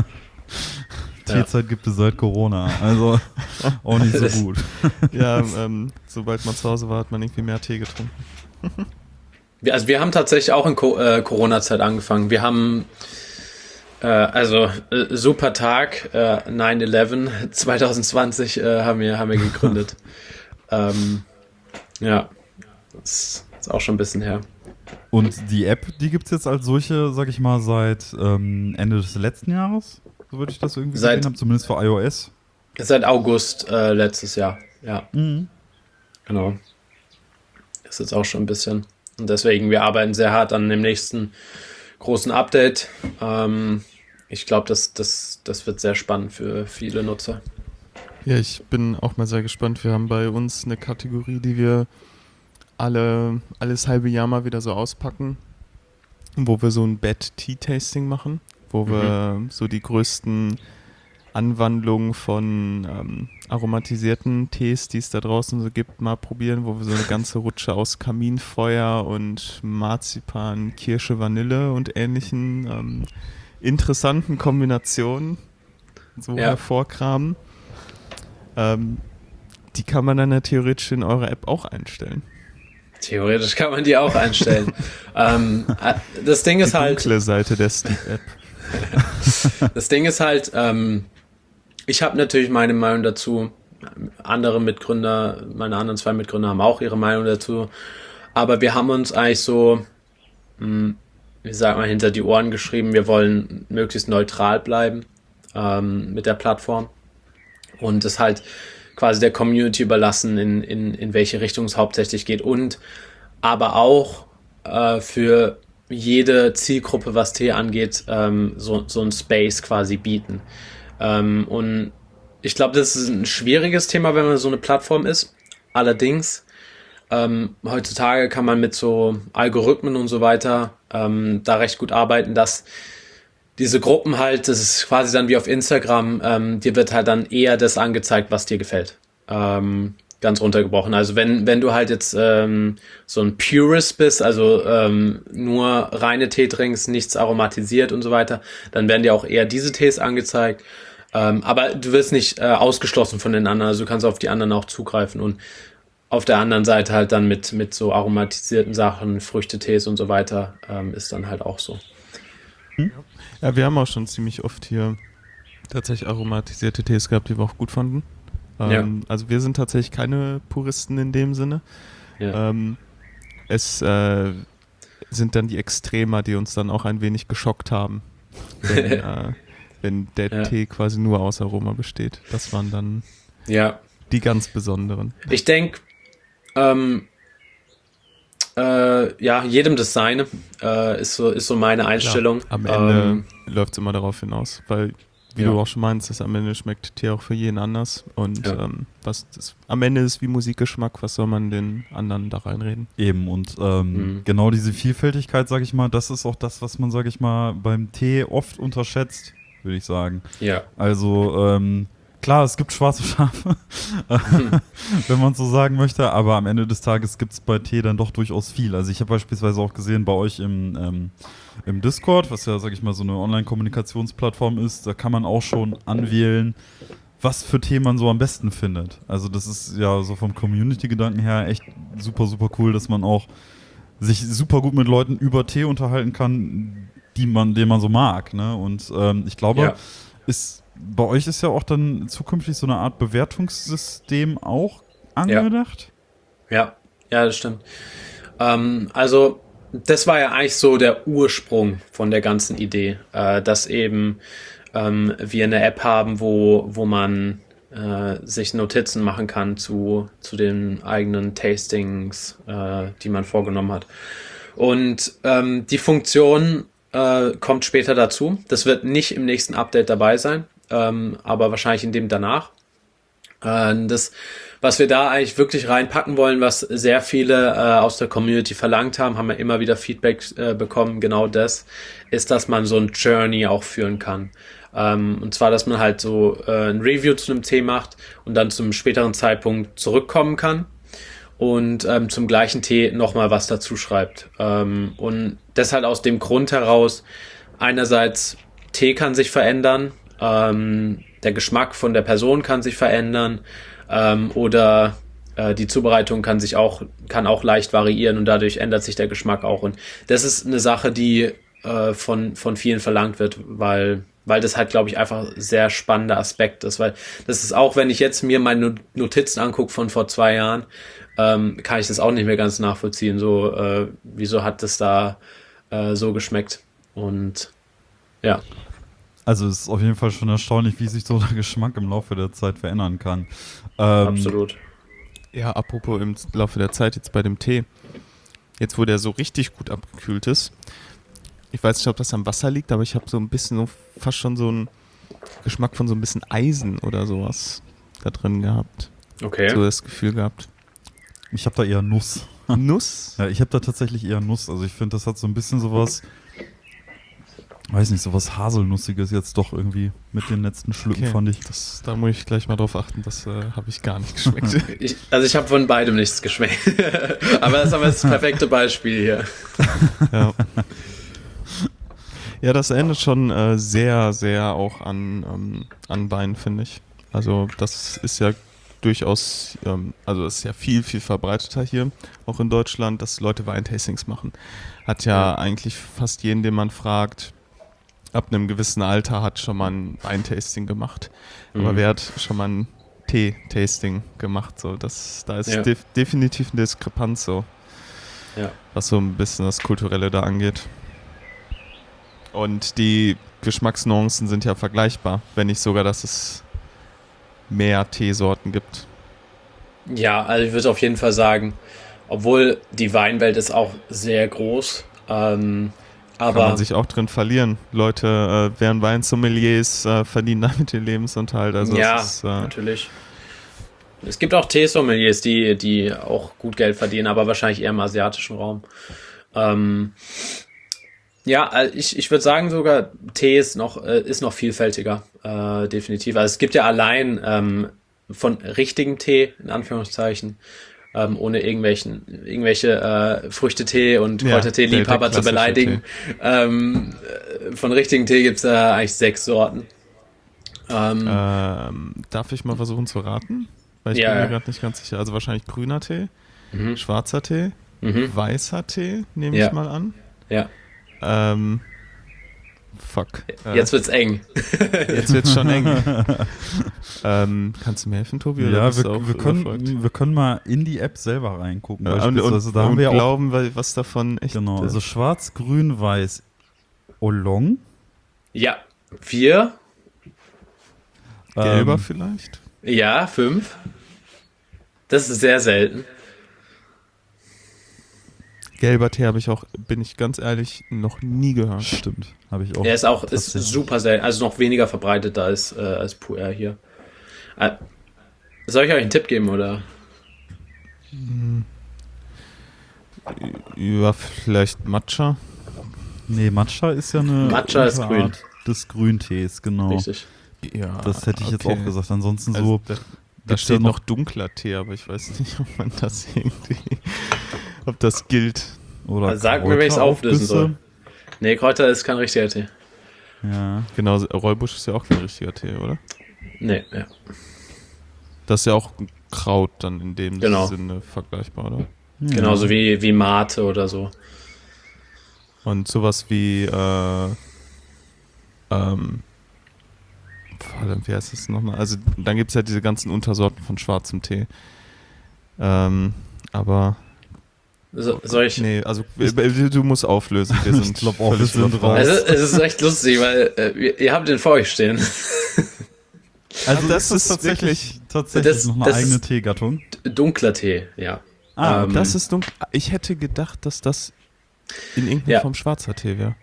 Teezeit ja. gibt es seit Corona, also auch nicht so gut. Ja, ähm, sobald man zu Hause war, hat man irgendwie mehr Tee getrunken. Wir, also wir haben tatsächlich auch in Co- äh, Corona-Zeit angefangen. Wir haben äh, also äh, super Tag, äh, nine eleven zwanzig zwanzig äh, haben, wir, haben wir gegründet. ähm, ja, das ist auch schon ein bisschen her. Und die App, die gibt es jetzt als solche, sag ich mal, seit ähm, Ende des letzten Jahres? So würde ich das irgendwie seit, gesehen haben, zumindest für iOS. Seit August äh, letztes Jahr, ja. Mhm. Genau. Ist jetzt auch schon ein bisschen. Und deswegen, wir arbeiten sehr hart an dem nächsten großen Update. Ähm, ich glaube, das, das, das wird sehr spannend für viele Nutzer. Ja, ich bin auch mal sehr gespannt. Wir haben bei uns eine Kategorie, die wir alle alles halbe Jahr mal wieder so auspacken, wo wir so ein Bad-Tea-Tasting machen, wo mhm. wir so die größten Anwandlungen von ähm, aromatisierten Tees, die es da draußen so gibt, mal probieren, wo wir so eine ganze Rutsche aus Kaminfeuer und Marzipan, Kirsche, Vanille und ähnlichen ähm, interessanten Kombinationen so ja. hervorkramen. Ähm, die kann man dann ja theoretisch in eurer App auch einstellen. Theoretisch kann man die auch einstellen. ähm, das Ding ist die halt... Die dunkle Seite der Steam-App. Das Ding ist halt, ähm, ich habe natürlich meine Meinung dazu. Andere Mitgründer, meine anderen zwei Mitgründer haben auch ihre Meinung dazu. Aber wir haben uns eigentlich so, mh, wie sagt man, hinter die Ohren geschrieben, wir wollen möglichst neutral bleiben ähm, mit der Plattform. Und es halt quasi der Community überlassen, in, in, in welche Richtung es hauptsächlich geht. Und aber auch äh, für jede Zielgruppe, was Tee angeht, ähm, so, so ein Space quasi bieten. Ähm, und ich glaube, das ist ein schwieriges Thema, wenn man so eine Plattform ist. Allerdings ähm, heutzutage kann man mit so Algorithmen und so weiter ähm, da recht gut arbeiten, dass diese Gruppen halt, das ist quasi dann wie auf Instagram, ähm, dir wird halt dann eher das angezeigt, was dir gefällt. Ähm, ganz runtergebrochen. Also wenn wenn du halt jetzt ähm, so ein Purist bist, also ähm, nur reine Tee trinkst, nichts aromatisiert und so weiter, dann werden dir auch eher diese Tees angezeigt. Ähm, aber du wirst nicht äh, ausgeschlossen von den anderen, also du kannst auf die anderen auch zugreifen und auf der anderen Seite halt dann mit mit so aromatisierten Sachen, Früchtetees und so weiter, ähm, ist dann halt auch so. Hm? Ja, wir haben auch schon ziemlich oft hier tatsächlich aromatisierte Tees gehabt, die wir auch gut fanden. Ähm, ja. Also wir sind tatsächlich keine Puristen in dem Sinne. Ja. Ähm, es äh, sind dann die Extremer, die uns dann auch ein wenig geschockt haben, wenn, äh, wenn der ja. Tee quasi nur aus Aroma besteht. Das waren dann ja. die ganz besonderen. Ich denke, ähm, äh, ja, jedem das Seine äh, ist, so, ist so meine Einstellung. Klar, am Ende ähm, läuft es immer darauf hinaus, weil wie ja. du auch schon meinst, das am Ende schmeckt Tee auch für jeden anders. Und ja. ähm, was das, am Ende ist wie Musikgeschmack, was soll man den anderen da reinreden? Eben, und ähm, mhm. genau diese Vielfältigkeit, sag ich mal, das ist auch das, was man, sag ich mal, beim Tee oft unterschätzt, würde ich sagen. Ja. Also, ähm, klar, es gibt schwarze Schafe, hm. wenn man so sagen möchte, aber am Ende des Tages gibt es bei Tee dann doch durchaus viel. Also ich habe beispielsweise auch gesehen bei euch im, ähm, im Discord, was ja, sag ich mal, so eine Online-Kommunikationsplattform ist, da kann man auch schon anwählen, was für Tee man so am besten findet. Also das ist ja so vom Community-Gedanken her echt super, super cool, dass man auch sich super gut mit Leuten über Tee unterhalten kann, die man, den man so mag. Ne? Und ähm, ich glaube, ja. ist bei euch ist ja auch dann zukünftig so eine Art Bewertungssystem auch angedacht? Ja, ja, ja das stimmt. Ähm, also das war ja eigentlich so der Ursprung von der ganzen Idee, äh, dass eben ähm, wir eine App haben, wo, wo man äh, sich Notizen machen kann zu, zu den eigenen Tastings, äh, die man vorgenommen hat. Und ähm, die Funktion äh, kommt später dazu. Das wird nicht im nächsten Update dabei sein. Ähm, aber wahrscheinlich in dem danach. Äh, das, was wir da eigentlich wirklich reinpacken wollen, was sehr viele äh, aus der Community verlangt haben, haben wir immer wieder Feedback äh, bekommen, genau das, ist, dass man so ein Journey auch führen kann. Ähm, und zwar, dass man halt so äh, ein Review zu einem Tee macht und dann zum späteren Zeitpunkt zurückkommen kann und ähm, zum gleichen Tee nochmal was dazu schreibt. Ähm, und das halt aus dem Grund heraus, einerseits Tee kann sich verändern, Ähm, der Geschmack von der Person kann sich verändern ähm, oder äh, die Zubereitung kann sich auch kann auch leicht variieren und dadurch ändert sich der Geschmack auch. Und das ist eine Sache, die äh, von von vielen verlangt wird, weil weil das halt, glaube ich, einfach ein sehr spannender Aspekt ist. Weil das ist auch, wenn ich jetzt mir meine Notizen angucke von vor zwei Jahren, ähm, kann ich das auch nicht mehr ganz nachvollziehen. So, äh, wieso hat das da äh, so geschmeckt? Und ja. Also es ist auf jeden Fall schon erstaunlich, wie sich so der Geschmack im Laufe der Zeit verändern kann. Ähm, Absolut. Ja, apropos im Laufe der Zeit jetzt bei dem Tee. Jetzt, wo der so richtig gut abgekühlt ist. Ich weiß nicht, ob das am Wasser liegt, aber ich habe so ein bisschen, so fast schon so einen Geschmack von so ein bisschen Eisen oder sowas da drin gehabt. Okay. So das Gefühl gehabt. Ich habe da eher Nuss. Nuss? Ja, ich habe da tatsächlich eher Nuss. Also ich finde, das hat so ein bisschen sowas... Weiß nicht, sowas Haselnussiges jetzt doch irgendwie mit den letzten Schlücken, okay. Fand ich. Das, da muss ich gleich mal drauf achten, das äh, habe ich gar nicht geschmeckt. ich, also ich habe von beidem nichts geschmeckt. Aber das ist aber das perfekte Beispiel hier. Ja, ja, das erinnert schon äh, sehr, sehr auch an, ähm, an Wein, finde ich. Also das ist ja durchaus, ähm, also das ist ja viel, viel verbreiteter hier, auch in Deutschland, dass Leute Weintastings machen. Hat ja, ja eigentlich fast jeden, den man fragt, ab einem gewissen Alter hat schon mal ein Weintasting gemacht. Mhm. Aber wer hat schon mal ein Tee-Tasting gemacht? So, das, da ist ja. def- definitiv eine Diskrepanz so, ja. was so ein bisschen das Kulturelle da angeht. Und die Geschmacksnuancen sind ja vergleichbar, wenn nicht sogar, dass es mehr Teesorten gibt. Ja, also ich würde auf jeden Fall sagen, obwohl die Weinwelt ist auch sehr groß, ähm, aber kann man sich auch drin verlieren. Leute äh, werden Weinsommeliers, äh, verdienen damit den Lebensunterhalt. Also ja, es ist, äh, natürlich. Es gibt auch Teesommeliers, die, die auch gut Geld verdienen, aber wahrscheinlich eher im asiatischen Raum. Ähm, ja, ich, ich würde sagen sogar, Tee ist noch, ist noch vielfältiger, äh, definitiv. Also es gibt ja allein ähm, von richtigen Tee, in Anführungszeichen, ähm, ohne irgendwelchen, irgendwelche äh, Früchtetee und Ja, Kräutertee-Liebhaber zu beleidigen. Ähm, von richtigen Tee gibt's da eigentlich sechs Sorten. Ähm, Ähm, darf ich mal versuchen zu raten? Weil ich Ja, bin ja. mir gerade nicht ganz sicher. Also wahrscheinlich grüner Tee, mhm, schwarzer Tee, mhm, weißer Tee, nehme Ja. ich mal an. ja, Ähm, fuck. Äh, jetzt wird's eng. jetzt wird's schon eng. ähm, kannst du mir helfen, Tobi? Oder Ja, bist du wir, auch wir, überfolgt? können, wir können mal in die App selber reingucken. Ja, und, beispielsweise. und, da haben und wir ja auch, glauben, weil was davon echt. genau, äh, also schwarz, grün, weiß, Oolong. Ja, vier, gelber ähm, vielleicht? ja, fünf. Das ist sehr selten. Gelber Tee habe ich auch, bin ich ganz ehrlich, noch nie gehört. Stimmt, habe ich auch. Er ist auch ist tatsächlich. super selten, also noch weniger verbreitet als, äh, als Pu'er hier. Äh, soll ich euch einen Tipp geben, oder? Ja, vielleicht Matcha. Nee, Matcha ist ja eine Matcha ist Unterart grün. des Grüntees, genau. Richtig. Ja, Das hätte ich jetzt okay. auch gesagt. Ansonsten Also, so, da, da gibt's steht ja noch noch- dunkler Tee, aber ich weiß nicht, ob man das irgendwie, ob das gilt. oder Also sag mir, wenn ich's auflösen soll. Nee, Kräuter ist kein richtiger Tee. Ja, Genau, Räubusch ist ja auch kein richtiger Tee, oder? Nee, ja. Das ist ja auch ein Kraut dann in dem Genau. Sinne vergleichbar, oder? ja. Genauso wie, wie Mate oder so. Und sowas wie, äh, ähm, verdammt, wie heißt das nochmal? Also, dann gibt es ja diese ganzen Untersorten von schwarzem Tee. Ähm, aber, So, soll ich? nee, also, du, du musst auflösen. Wir Ich sind glaub auch, wir völlig sind überfordert. raus. Es ist, es ist echt lustig, weil äh, ihr, ihr habt den vor euch stehen. Also das das ist ist tatsächlich, wirklich- tatsächlich das- noch eine das eigene ist- Teegattung. Dunkler Tee, ja. Ah, Ähm, Das ist dunkel. Ich hätte gedacht, dass das in irgendeiner Ja. Form schwarzer Tee wäre.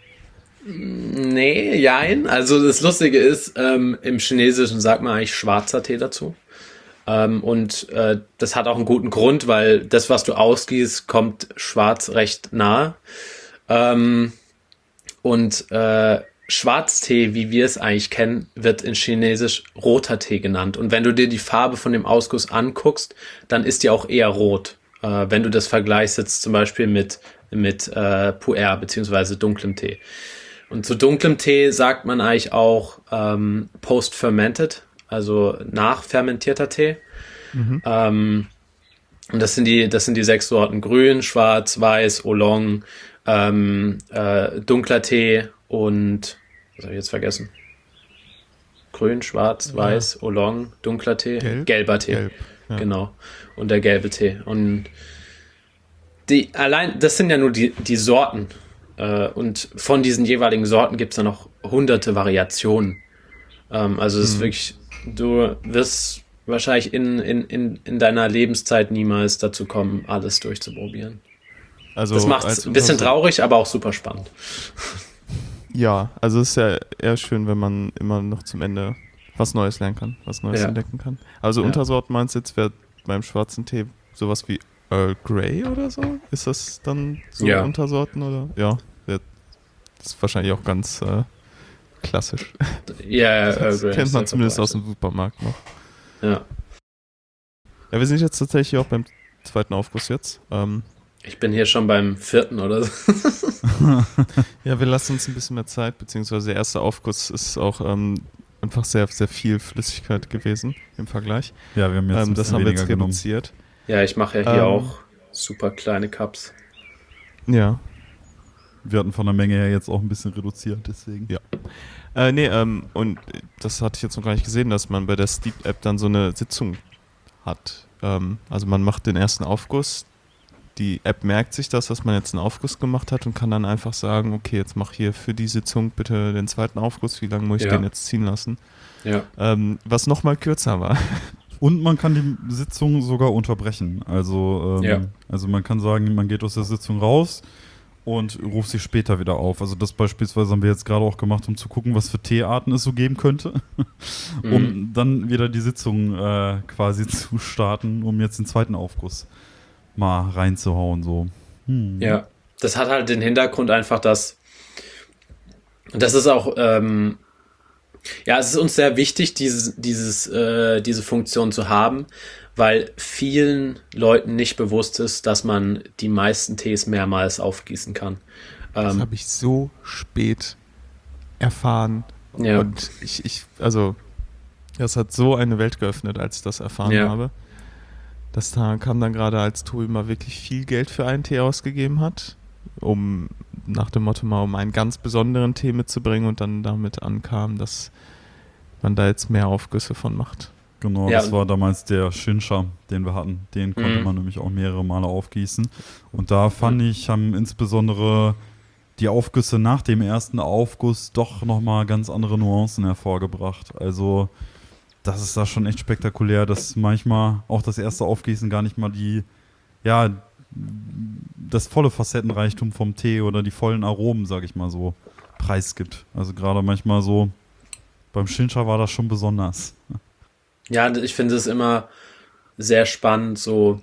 Nee, jein. Also das Lustige ist, ähm, im Chinesischen sagt man eigentlich schwarzer Tee dazu. Ähm, und äh, das hat auch einen guten Grund, weil das, was du ausgießt, kommt schwarz recht nahe. Ähm, und äh, Schwarztee, wie wir es eigentlich kennen, wird in Chinesisch roter Tee genannt. Und wenn du dir die Farbe von dem Ausguss anguckst, dann ist die auch eher rot. Äh, wenn du das vergleichst jetzt zum Beispiel mit, mit äh, Pu'er beziehungsweise dunklem Tee. Und zu dunklem Tee sagt man eigentlich auch ähm, post-fermented, also nachfermentierter Tee. Ähm, und das sind die, das sind die sechs Sorten: Grün, Schwarz, Weiß, Oolong, ähm, äh, dunkler Tee und was habe ich jetzt vergessen? Grün, Schwarz, Ja. Weiß, Oolong, dunkler Tee, Gelb? gelber Tee. Gelb. Ja. Genau. Und der gelbe Tee. Und die allein, das sind ja nur die, die Sorten. Äh, und von diesen jeweiligen Sorten gibt es dann noch hunderte Variationen. Ähm, also es ist Mhm. wirklich, du wirst wahrscheinlich in, in, in, in deiner Lebenszeit niemals dazu kommen, alles durchzuprobieren. Also Das macht als es ein bisschen Untersor- traurig, aber auch super spannend. Ja, also es ist ja eher schön, wenn man immer noch zum Ende was Neues lernen kann, was Neues Ja. entdecken kann. Also Ja. Untersorten meinst du jetzt, wäre beim schwarzen Tee sowas wie Earl Grey oder so? Ist das dann so Ja. Untersorten oder? Ja, wär- das ist wahrscheinlich auch ganz äh, klassisch. Ja, Das Earl Grey kennt ist man sehr zumindest aus verbreitet. dem Supermarkt noch. Ja. Ja, wir sind jetzt tatsächlich auch beim zweiten Aufguss jetzt. Ähm, Ich bin hier schon beim vierten oder so. ja, wir lassen uns ein bisschen mehr Zeit, beziehungsweise der erste Aufguss ist auch ähm, einfach sehr, sehr viel Flüssigkeit gewesen im Vergleich. Ja, wir haben jetzt Ähm, ein das bisschen haben wir weniger jetzt genommen. reduziert. Ja, ich mache ja hier Ähm. auch super kleine Cups. Ja. Wir hatten von der Menge her jetzt auch ein bisschen reduziert, deswegen. Ja. Äh, nee, ähm, und das hatte ich jetzt noch gar nicht gesehen, dass man bei der Steep-App dann so eine Sitzung hat. Ähm, also man macht den ersten Aufguss, die App merkt sich das, dass man jetzt einen Aufguss gemacht hat und kann dann einfach sagen, okay, jetzt mach hier für die Sitzung bitte den zweiten Aufguss, wie lange muss ich Ja. den jetzt ziehen lassen? Ja. Ähm, was nochmal kürzer war. Und man kann die Sitzung sogar unterbrechen. Also, ähm, Ja. also man kann sagen, man geht aus der Sitzung raus und ruf sie später wieder auf. Also das beispielsweise haben wir jetzt gerade auch gemacht, um zu gucken, was für Teearten es so geben könnte, um mhm. dann wieder die Sitzung äh, quasi zu starten, um jetzt den zweiten Aufguss mal reinzuhauen. So. Hm. Ja, das hat halt den Hintergrund einfach, dass das ist auch ähm, ja, es ist uns sehr wichtig, dieses, dieses, äh, diese Funktion zu haben, weil vielen Leuten nicht bewusst ist, dass man die meisten Tees mehrmals aufgießen kann. Das ähm, habe ich so spät erfahren. Ja. Und ich, ich, also, das hat so eine Welt geöffnet, als ich das erfahren ja. habe. Das da kam dann gerade, als Tobi mal wirklich viel Geld für einen Tee ausgegeben hat, um nach dem Motto mal um einen ganz besonderen Tee mitzubringen und dann damit ankam, dass man da jetzt mehr Aufgüsse von macht. Genau, ja. das war damals der Shinsha, den wir hatten. Den konnte mhm. man nämlich auch mehrere Male aufgießen. Und da fand mhm. ich, haben insbesondere die Aufgüsse nach dem ersten Aufguss doch nochmal ganz andere Nuancen hervorgebracht. Also das ist da schon echt spektakulär, dass manchmal auch das erste Aufgießen gar nicht mal die, ja, das volle Facettenreichtum vom Tee oder die vollen Aromen, sag ich mal so, preisgibt. Also gerade manchmal so, beim Shinsha war das schon besonders. Ja, ich finde es immer sehr spannend, so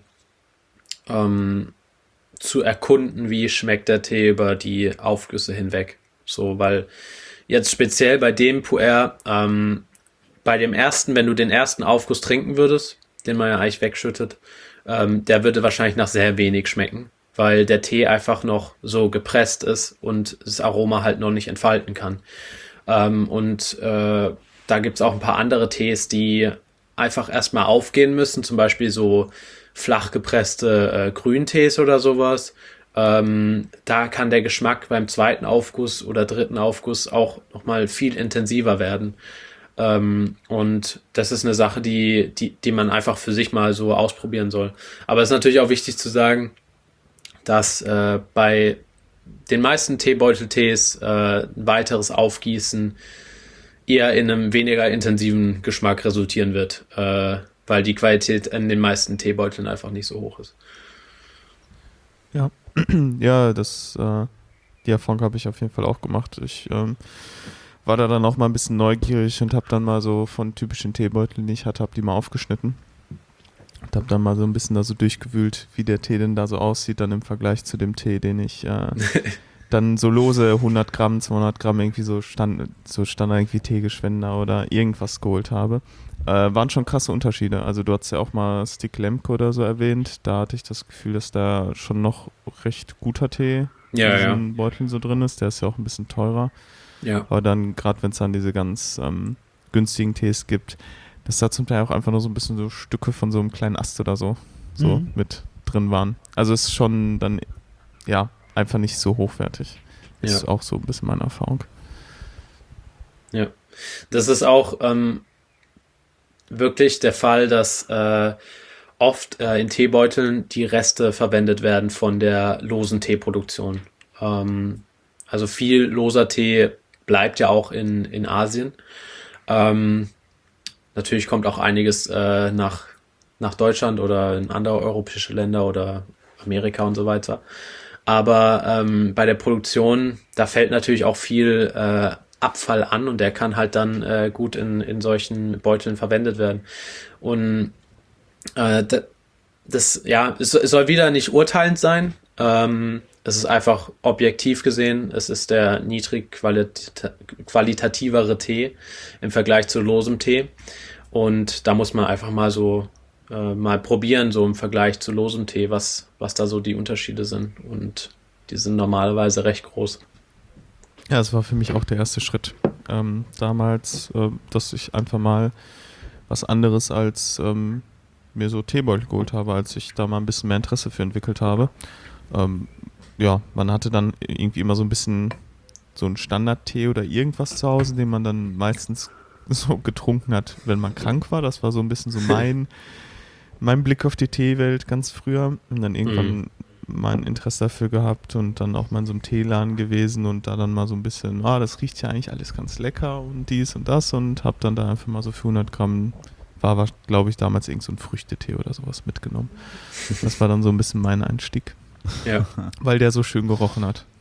ähm, zu erkunden, wie schmeckt der Tee über die Aufgüsse hinweg. So, weil jetzt speziell bei dem Pu'er, ähm, bei dem ersten, wenn du den ersten Aufguss trinken würdest, den man ja eigentlich wegschüttet, ähm, der würde wahrscheinlich nach sehr wenig schmecken, weil der Tee einfach noch so gepresst ist und das Aroma halt noch nicht entfalten kann. Ähm, und äh, da gibt es auch ein paar andere Tees, die einfach erstmal aufgehen müssen, zum Beispiel so flach gepresste äh, Grüntees oder sowas. Ähm, da kann der Geschmack beim zweiten Aufguss oder dritten Aufguss auch nochmal viel intensiver werden. Ähm, und das ist eine Sache, die, die, die man einfach für sich mal so ausprobieren soll. Aber es ist natürlich auch wichtig zu sagen, dass äh, bei den meisten Teebeuteltees äh, ein weiteres Aufgießen eher in einem weniger intensiven Geschmack resultieren wird, äh, weil die Qualität in den meisten Teebeuteln einfach nicht so hoch ist. Ja, ja, das, äh, die Erfahrung habe ich auf jeden Fall auch gemacht. Ich ähm, war da dann auch mal ein bisschen neugierig und habe dann mal so von typischen Teebeuteln, die ich hatte, habe die mal aufgeschnitten. Und habe dann mal so ein bisschen da so durchgewühlt, wie der Tee denn da so aussieht, dann im Vergleich zu dem Tee, den ich äh, dann so lose hundert Gramm, zweihundert Gramm irgendwie so stand, so Standard irgendwie Teegeschwender oder irgendwas geholt habe. Äh, waren schon krasse Unterschiede. Also du hast ja auch mal Stick Lemke oder so erwähnt. Da hatte ich das Gefühl, dass da schon noch recht guter Tee ja, in diesen ja. Beuteln so drin ist. Der ist ja auch ein bisschen teurer. Ja. Aber dann, gerade wenn es dann diese ganz ähm, günstigen Tees gibt, dass da zum Teil auch einfach nur so ein bisschen so Stücke von so einem kleinen Ast oder so, so mhm. mit drin waren. Also es ist schon dann, ja, einfach nicht so hochwertig. Das ja. ist auch so ein bisschen meine Erfahrung. Ja, das ist auch ähm, wirklich der Fall, dass äh, oft äh, in Teebeuteln die Reste verwendet werden von der losen Teeproduktion. Ähm, also viel loser Tee bleibt ja auch in, in Asien. Ähm, natürlich kommt auch einiges äh, nach, nach Deutschland oder in andere europäische Länder oder Amerika und so weiter. Aber ähm, bei der Produktion, da fällt natürlich auch viel äh, Abfall an und der kann halt dann äh, gut in, in solchen Beuteln verwendet werden. Und äh, das, das, ja, es, es soll wieder nicht urteilend sein. Ähm, es ist einfach objektiv gesehen, es ist der niedrig qualit- qualitativere Tee im Vergleich zu losem Tee. Und da muss man einfach mal so äh, mal probieren, so im Vergleich zu losem Tee, was, was da so die Unterschiede sind. Und die sind normalerweise recht groß. Ja, es war für mich auch der erste Schritt. Ähm, damals, äh, dass ich einfach mal was anderes als ähm, mir so Teebeutel geholt habe, als ich da mal ein bisschen mehr Interesse für entwickelt habe. Ähm, ja, man hatte dann irgendwie immer so ein bisschen so einen Standardtee oder irgendwas zu Hause, den man dann meistens so getrunken hat, wenn man krank war. Das war so ein bisschen so mein, mein Blick auf die Teewelt ganz früher. Und dann irgendwann Mhm. mein Interesse dafür gehabt und dann auch mal in so einem Teeladen gewesen und da dann mal so ein bisschen, ah, das riecht ja eigentlich alles ganz lecker und dies und das und hab dann da einfach mal so für hundert Gramm, war, war glaube ich, damals irgend so ein Früchtetee oder sowas mitgenommen. Das war dann so ein bisschen mein Einstieg. Ja. Weil der so schön gerochen hat.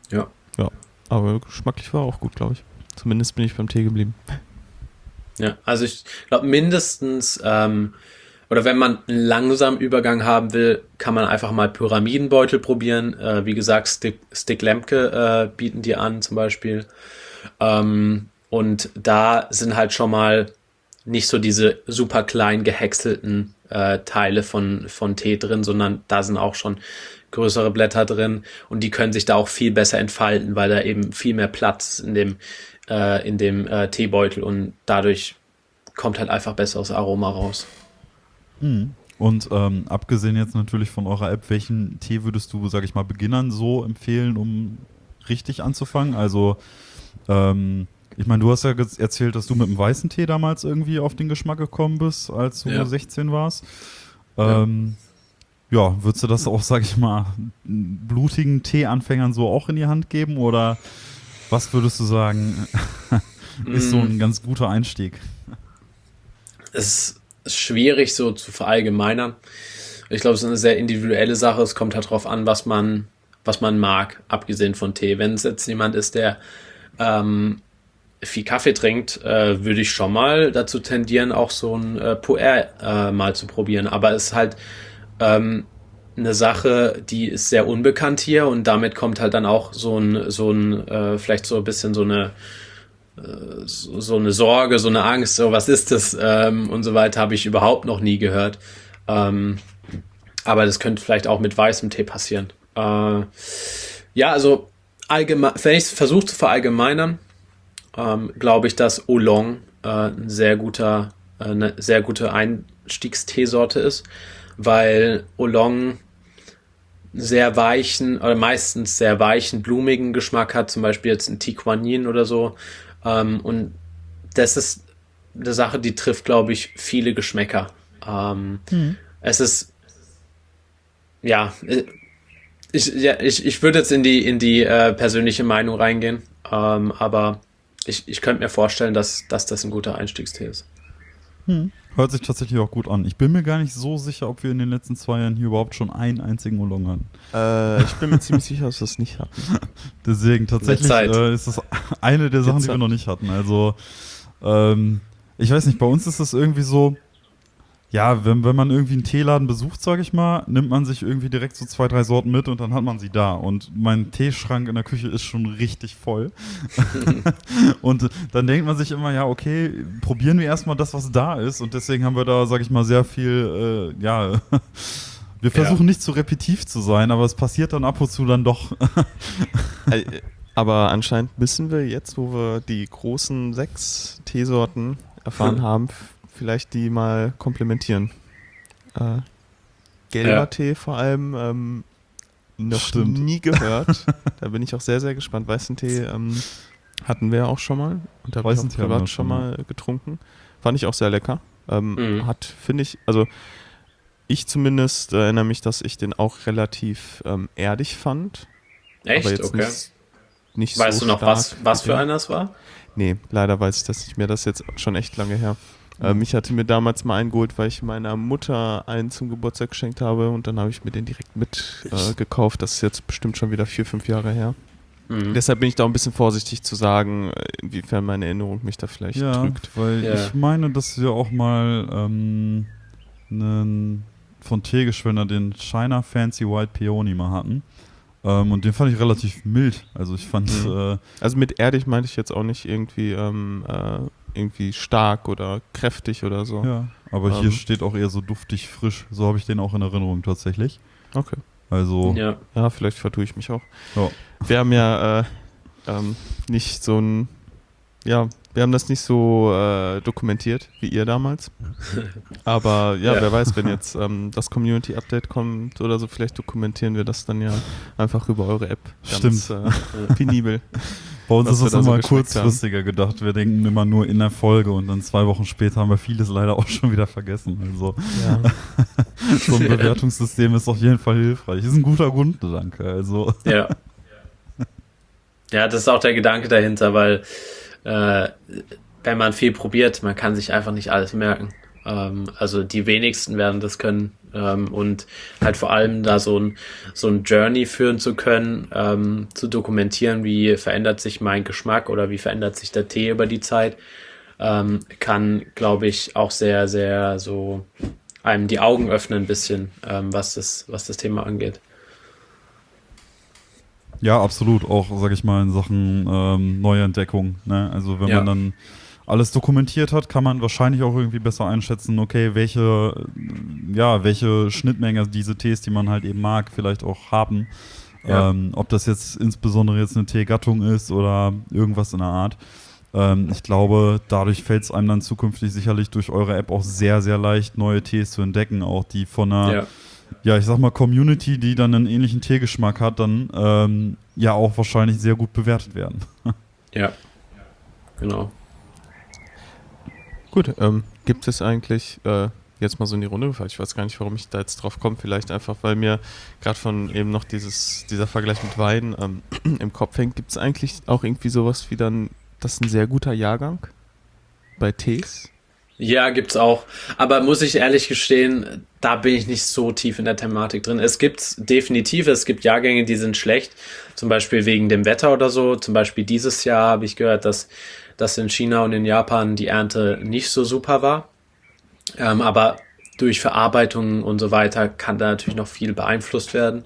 Ja. Ja, aber geschmacklich war auch gut, glaube ich. Zumindest bin ich beim Tee geblieben. Ja, also ich glaube mindestens, ähm, oder wenn man einen langsamen Übergang haben will, kann man einfach mal Pyramidenbeutel probieren. Äh, wie gesagt, Stick, Stick Lemke äh, bieten die an zum Beispiel. Ähm, und da sind halt schon mal nicht so diese super klein gehäckselten äh, Teile von, von Tee drin, sondern da sind auch schon größere Blätter drin und die können sich da auch viel besser entfalten, weil da eben viel mehr Platz in dem, äh, in dem äh, Teebeutel und dadurch kommt halt einfach besseres Aroma raus. Mhm. Und ähm, abgesehen jetzt natürlich von eurer App, welchen Tee würdest du, sag ich mal, Beginnern so empfehlen, um richtig anzufangen? Also, ähm, ich meine, du hast ja ge- erzählt, dass du mit dem weißen Tee damals irgendwie auf den Geschmack gekommen bist, als du Ja. sechzehn warst. Ähm, ja. ja, würdest du das auch, sag ich mal, blutigen Teeanfängern so auch in die Hand geben? Oder was würdest du sagen, ist so ein ganz guter Einstieg? Es ist schwierig so zu verallgemeinern. Ich glaube, es ist eine sehr individuelle Sache. Es kommt halt darauf an, was man, was man mag, abgesehen von Tee. Wenn es jetzt jemand ist, der ähm, viel Kaffee trinkt, äh, würde ich schon mal dazu tendieren, auch so ein äh, Pu'er äh, mal zu probieren. Aber es ist halt ähm, eine Sache, die ist sehr unbekannt hier und damit kommt halt dann auch so ein, so ein äh, vielleicht so ein bisschen so eine so, so eine Sorge, so eine Angst, so was ist das ähm, und so weiter, habe ich überhaupt noch nie gehört. Ähm, aber das könnte vielleicht auch mit weißem Tee passieren. Äh, ja, also allgemein, wenn ich es versuche zu verallgemeinern, ähm, glaube ich, dass Oolong äh, ein sehr guter, äh, eine sehr gute Einstiegsteesorte ist, weil Oolong sehr weichen oder meistens sehr weichen, blumigen Geschmack hat, zum Beispiel jetzt ein Tequanin oder so. Ähm, und das ist eine Sache, die trifft, glaube ich, viele Geschmäcker. Ähm, mhm. Es ist, ja, ich, ja, ich, ich würde jetzt in die, in die äh, persönliche Meinung reingehen, ähm, aber ich, ich könnte mir vorstellen, dass, dass das ein guter Einstiegstee ist. Hm. Hört sich tatsächlich auch gut an. Ich bin mir gar nicht so sicher, ob wir in den letzten zwei Jahren hier überhaupt schon einen einzigen Oolong hatten. Äh, ich bin mir ziemlich sicher, dass wir es nicht hatten. Deswegen, tatsächlich äh, ist das eine der Sachen, die wir noch nicht hatten. Also, ähm, ich weiß nicht, bei uns ist das irgendwie so, ja, wenn, wenn man irgendwie einen Teeladen besucht, sage ich mal, nimmt man sich irgendwie direkt so zwei, drei Sorten mit und dann hat man sie da. Und mein Teeschrank in der Küche ist schon richtig voll. Und dann denkt man sich immer, ja, okay, probieren wir erstmal das, was da ist. Und deswegen haben wir da, sage ich mal, sehr viel, äh, ja, wir versuchen ja. nicht zu repetitiv zu sein, aber es passiert dann ab und zu dann doch. Aber anscheinend müssen wir jetzt, wo wir die großen sechs Teesorten erfahren hm. haben, vielleicht die mal komplementieren. Äh, gelber ja. Tee vor allem ähm, noch Stimmt. nie gehört. Da bin ich auch sehr, sehr gespannt. Weißen Tee ähm, hatten wir auch schon mal und da habe ich auch privat schon mal getrunken. Fand ich auch sehr lecker. Ähm, mhm. Hat, finde ich, also ich zumindest äh, erinnere mich, dass ich den auch relativ ähm, erdig fand. Echt? Aber jetzt okay. Nicht, nicht weißt so du noch, was, was für einer es war? Nee, leider weiß ich das nicht mehr. Das ist jetzt schon echt lange her. Ähm, ich hatte mir damals mal einen geholt, weil ich meiner Mutter einen zum Geburtstag geschenkt habe und dann habe ich mir den direkt mit äh, gekauft. Das ist jetzt bestimmt schon wieder vier, fünf Jahre her. Mhm. Deshalb bin ich da ein bisschen vorsichtig zu sagen, inwiefern meine Erinnerung mich da vielleicht ja, trügt. Weil ja. ich meine, dass wir auch mal ähm, einen von Teegeschwender den China Fancy White Peony mal hatten. Ähm, und den fand ich relativ mild. Also ich fand mhm. äh, Also mit erdig meinte ich jetzt auch nicht irgendwie ähm, äh, irgendwie stark oder kräftig oder so. Ja, aber ähm. hier steht auch eher so duftig frisch. So habe ich den auch in Erinnerung tatsächlich. Okay. Also. Ja, ja vielleicht vertue ich mich auch. Ja. Wir haben ja äh, ähm, nicht so ein, ja, wir haben das nicht so äh, dokumentiert wie ihr damals. Aber ja, ja. wer weiß, wenn jetzt ähm, das Community-Update kommt oder so, vielleicht dokumentieren wir das dann ja einfach über eure App. Ganz, Stimmt. Äh, penibel. Bei uns ist das da immer so kurzfristiger haben. gedacht. Wir denken immer nur in der Folge und dann zwei Wochen später haben wir vieles leider auch schon wieder vergessen. Also ja. so ein Bewertungssystem ist auf jeden Fall hilfreich. Ist ein guter Grundgedanke. Also. Ja. Ja, das ist auch der Gedanke dahinter, weil äh, wenn man viel probiert, man kann sich einfach nicht alles merken. Ähm, also die wenigsten werden das können, äh, ähm, und halt vor allem da so ein, so ein Journey führen zu können, ähm, zu dokumentieren, wie verändert sich mein Geschmack oder wie verändert sich der Tee über die Zeit, ähm, kann, glaube ich, auch sehr, sehr so einem die Augen öffnen ein bisschen, ähm, was das, was das Thema angeht. Ja, absolut. Auch, sag ich mal, in Sachen ähm, Neuentdeckung. Ne? Also wenn Ja. man dann alles dokumentiert hat, kann man wahrscheinlich auch irgendwie besser einschätzen, okay, welche, ja, welche Schnittmenge diese Tees, die man halt eben mag, vielleicht auch haben. Ja. Ähm, ob das jetzt insbesondere jetzt eine Teegattung ist oder irgendwas in der Art. Ähm, ich glaube, dadurch fällt es einem dann zukünftig sicherlich durch eure App auch sehr, sehr leicht, neue Tees zu entdecken, auch die von einer, ja, Ja. ich sag mal, Community, die dann einen ähnlichen Teegeschmack hat, dann ähm, ja auch wahrscheinlich sehr gut bewertet werden. Ja, genau. Gut, ähm, gibt es eigentlich, äh, jetzt mal so in die Runde gefallen, ich weiß gar nicht, warum ich da jetzt drauf komme, vielleicht einfach, weil mir gerade von eben noch dieses, dieser Vergleich mit Wein ähm, im Kopf hängt, gibt es eigentlich auch irgendwie sowas wie dann, das ist ein sehr guter Jahrgang bei Tees? Ja, gibt's auch. Aber muss ich ehrlich gestehen, da bin ich nicht so tief in der Thematik drin. Es gibt's definitiv, es gibt Jahrgänge, die sind schlecht, zum Beispiel wegen dem Wetter oder so. Zum Beispiel dieses Jahr habe ich gehört, dass, dass in China und in Japan die Ernte nicht so super war. Ähm, aber durch Verarbeitung und so weiter kann da natürlich noch viel beeinflusst werden.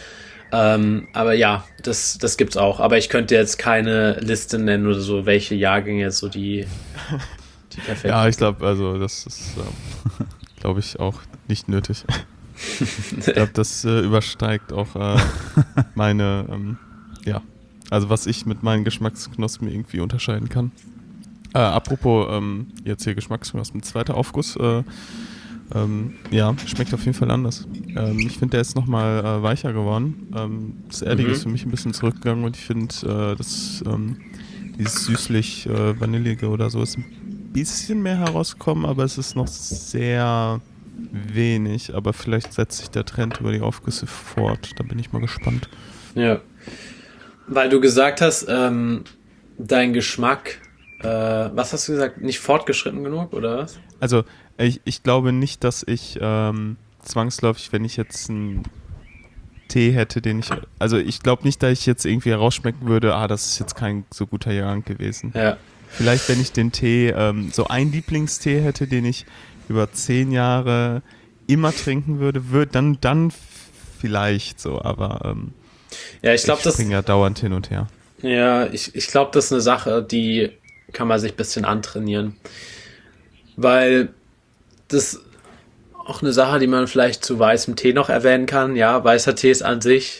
Ähm, aber ja, das, das gibt's auch. Aber ich könnte jetzt keine Liste nennen oder so, welche Jahrgänge jetzt so die, die perfekten. Ja, ich glaube, also das ist, ähm, glaube ich, auch nicht nötig. Ich glaube, das äh, übersteigt auch äh, meine, ähm, ja, also was ich mit meinen Geschmacksknospen irgendwie unterscheiden kann. Äh, apropos, ähm, jetzt hier Geschmacksknospen, zweiter Aufguss, äh, ähm, ja, schmeckt auf jeden Fall anders. Ähm, ich finde, der ist nochmal äh, weicher geworden. Ähm, das Erdige Mhm. ist für mich ein bisschen zurückgegangen und ich finde, äh, das, ähm, dieses süßlich äh, vanillige oder so ist ein bisschen mehr herausgekommen, aber es ist noch sehr wenig. Aber vielleicht setzt sich der Trend über die Aufgüsse fort. Da bin ich mal gespannt. Ja. Weil du gesagt hast, ähm, dein Geschmack, äh, was hast du gesagt, nicht fortgeschritten genug, oder was? Also, ich, ich glaube nicht, dass ich ähm, zwangsläufig, wenn ich jetzt einen Tee hätte, den ich, also ich glaube nicht, dass ich jetzt irgendwie herausschmecken würde, ah, das ist jetzt kein so guter Jahrgang gewesen. Ja. Vielleicht, wenn ich den Tee, ähm, so einen Lieblingstee hätte, den ich über zehn Jahre immer trinken würde, würde dann, dann vielleicht so, aber ähm, Ja, ich glaube, ich das, springe ja dauernd hin und her. ja, ich, ich glaube, das ist eine Sache, die kann man sich ein bisschen antrainieren. Weil das auch eine Sache, die man vielleicht zu weißem Tee noch erwähnen kann. Ja, weißer Tee ist an sich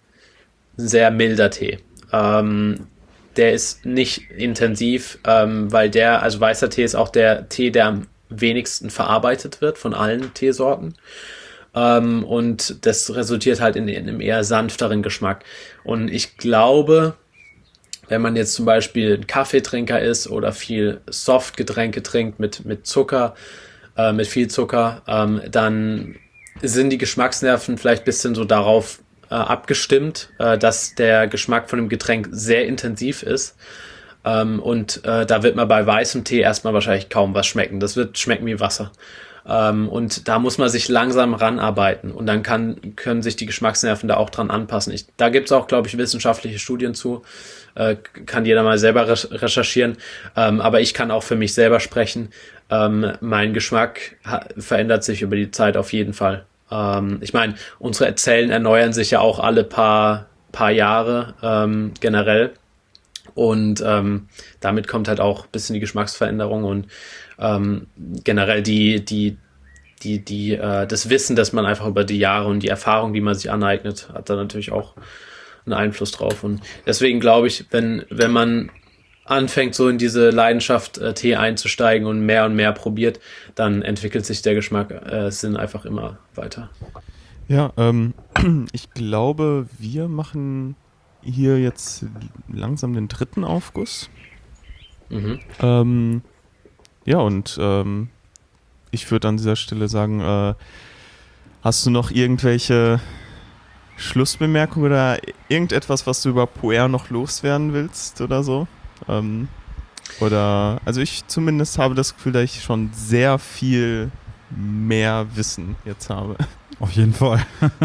ein sehr milder Tee. Ähm, der ist nicht intensiv, ähm, weil der, also weißer Tee ist auch der Tee, der am wenigsten verarbeitet wird von allen Teesorten. Ähm, und das resultiert halt in, in einem eher sanfteren Geschmack. Und ich glaube, wenn man jetzt zum Beispiel ein Kaffeetrinker ist oder viel Softgetränke trinkt mit, mit Zucker, äh, mit viel Zucker, ähm, dann sind die Geschmacksnerven vielleicht ein bisschen so darauf äh, abgestimmt, äh, dass der Geschmack von dem Getränk sehr intensiv ist. Ähm, und äh, da wird man bei weißem Tee erstmal wahrscheinlich kaum was schmecken. Das wird schmecken wie Wasser. Ähm, und da muss man sich langsam ranarbeiten und dann kann, können sich die Geschmacksnerven da auch dran anpassen. Ich, da gibt es auch, glaube ich, wissenschaftliche Studien zu. Äh, kann jeder mal selber re- recherchieren. Ähm, aber ich kann auch für mich selber sprechen. Ähm, mein Geschmack ha- verändert sich über die Zeit auf jeden Fall. Ähm, ich meine, unsere Zellen erneuern sich ja auch alle paar, paar Jahre ähm, generell. Und ähm, damit kommt halt auch ein bisschen die Geschmacksveränderung und ähm, generell die, die, die, die, äh, das Wissen, das man einfach über die Jahre und die Erfahrung, die man sich aneignet, hat da natürlich auch einen Einfluss drauf. Und deswegen glaube ich, wenn, wenn man anfängt, so in diese Leidenschaft äh, Tee einzusteigen und mehr und mehr probiert, dann entwickelt sich der Geschmack äh, Sinn einfach immer weiter. Ja, ähm, ich glaube, wir machen hier jetzt langsam den dritten Aufguss. Mhm. Ähm, ja, und ähm, ich würde an dieser Stelle sagen, äh, hast du noch irgendwelche Schlussbemerkungen oder irgendetwas, was du über Pu'er noch loswerden willst oder so? Ähm, oder, also ich zumindest habe das Gefühl, dass ich schon sehr viel mehr Wissen jetzt habe. Auf jeden Fall.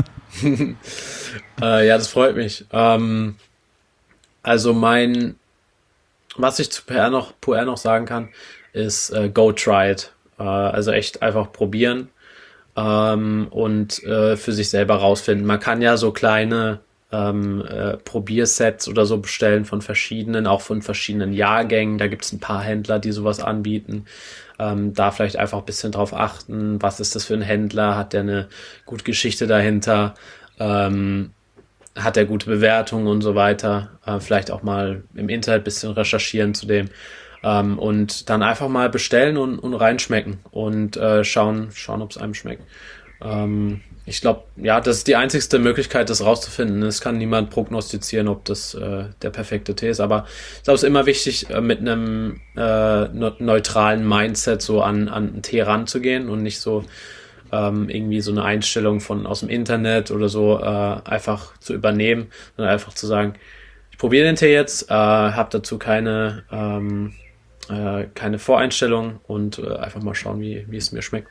äh, ja, das freut mich. Ähm, also mein, was ich zu P R noch, P R noch sagen kann, ist äh, go try it. Äh, also echt einfach probieren ähm, und äh, für sich selber rausfinden. Man kann ja so kleine ähm, äh, Probiersets oder so bestellen von verschiedenen, auch von verschiedenen Jahrgängen. Da gibt es ein paar Händler, die sowas anbieten. Ähm, da vielleicht einfach ein bisschen drauf achten, was ist das für ein Händler, hat der eine gute Geschichte dahinter, ähm, hat er gute Bewertungen und so weiter, äh, vielleicht auch mal im Internet ein bisschen recherchieren zu dem ähm, und dann einfach mal bestellen und, und reinschmecken und äh, schauen, schauen, ob es einem schmeckt. Ähm, ich glaube, ja, das ist die einzigste Möglichkeit, das rauszufinden. Es kann niemand prognostizieren, ob das äh, der perfekte Tee ist, aber ich glaube, es ist immer wichtig, äh, mit einem äh, neutralen Mindset so an, an einen Tee ranzugehen und nicht so ähm, irgendwie so eine Einstellung von aus dem Internet oder so äh, einfach zu übernehmen, sondern einfach zu sagen, ich probiere den Tee jetzt, äh, habe dazu keine, ähm, äh, keine Voreinstellung und äh, einfach mal schauen, wie, wie es mir schmeckt.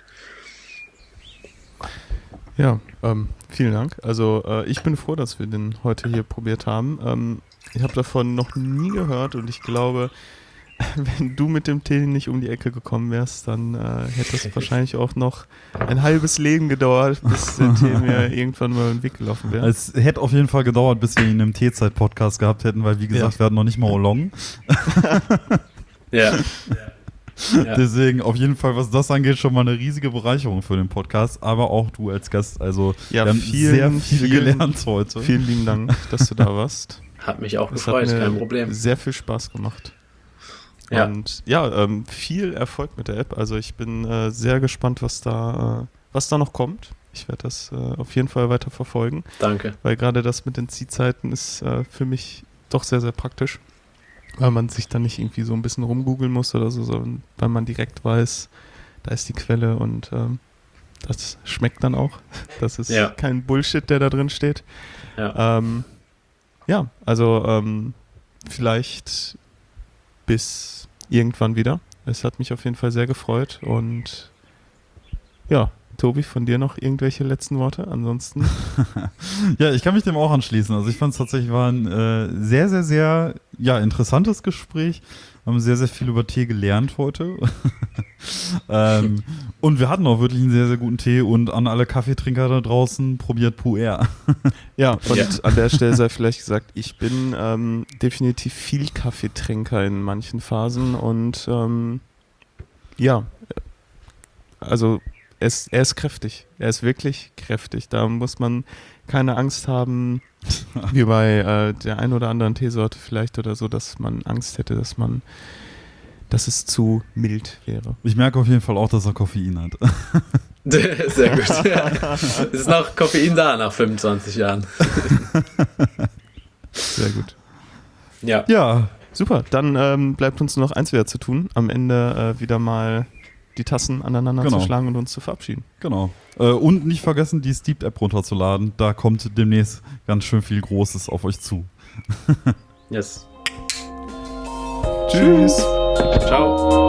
Ja, ähm, vielen Dank. Also äh, ich bin froh, dass wir den heute hier probiert haben. Ähm, ich habe davon noch nie gehört und ich glaube, wenn du mit dem Tee nicht um die Ecke gekommen wärst, dann äh, hätte es wahrscheinlich auch noch ein halbes Leben gedauert, bis der Tee mir irgendwann mal in den Weg gelaufen wäre. Es hätte auf jeden Fall gedauert, bis wir ihn im Teezeit-Podcast gehabt hätten, weil wie gesagt, ja. wir hatten noch nicht mal Oolong. Ja. Ja. Deswegen auf jeden Fall, was das angeht, schon mal eine riesige Bereicherung für den Podcast, aber auch du als Gast. Also ja, wir haben vielen, sehr viel vielen, gelernt heute. Vielen lieben Dank, dass du da warst. Hat mich auch das gefreut, hat mir kein Problem. Sehr viel Spaß gemacht. Ja. Und ja, ähm, viel Erfolg mit der App. Also ich bin äh, sehr gespannt, was da, äh, was da noch kommt. Ich werde das äh, auf jeden Fall weiter verfolgen. Danke. Weil gerade das mit den Ziehzeiten ist äh, für mich doch sehr, sehr praktisch. Weil man sich dann nicht irgendwie so ein bisschen rumgoogeln muss oder so, sondern weil man direkt weiß, da ist die Quelle und ähm, das schmeckt dann auch. Das ist ja. kein Bullshit, der da drin steht. Ja, ähm, ja also ähm, vielleicht bis irgendwann wieder. Es hat mich auf jeden Fall sehr gefreut und ja, Tobi, von dir noch irgendwelche letzten Worte? Ansonsten? Ja, ich kann mich dem auch anschließen. Also ich fand es tatsächlich war ein äh, sehr, sehr, sehr ja, interessantes Gespräch. Wir haben sehr, sehr viel über Tee gelernt heute. ähm, und wir hatten auch wirklich einen sehr, sehr guten Tee und an alle Kaffeetrinker da draußen, probiert Pu'er. Ja, und ja. an der Stelle sei vielleicht gesagt, ich bin ähm, definitiv viel Kaffeetrinker in manchen Phasen und ähm, ja, also Es, er ist kräftig. Er ist wirklich kräftig. Da muss man keine Angst haben, wie bei äh, der ein oder anderen Teesorte vielleicht oder so, dass man Angst hätte, dass man, dass es zu mild wäre. Ich merke auf jeden Fall auch, dass er Koffein hat. Sehr gut. Ja. Ist noch Koffein da nach fünfundzwanzig Jahren. Sehr gut. Ja. Ja. Super. Dann ähm, bleibt uns nur noch eins wieder zu tun. Am Ende äh, wieder mal die Tassen aneinander genau. zu schlagen und uns zu verabschieden. Genau. Äh, und nicht vergessen, die Steeped-App runterzuladen. Da kommt demnächst ganz schön viel Großes auf euch zu. Yes. Tschüss. Ciao.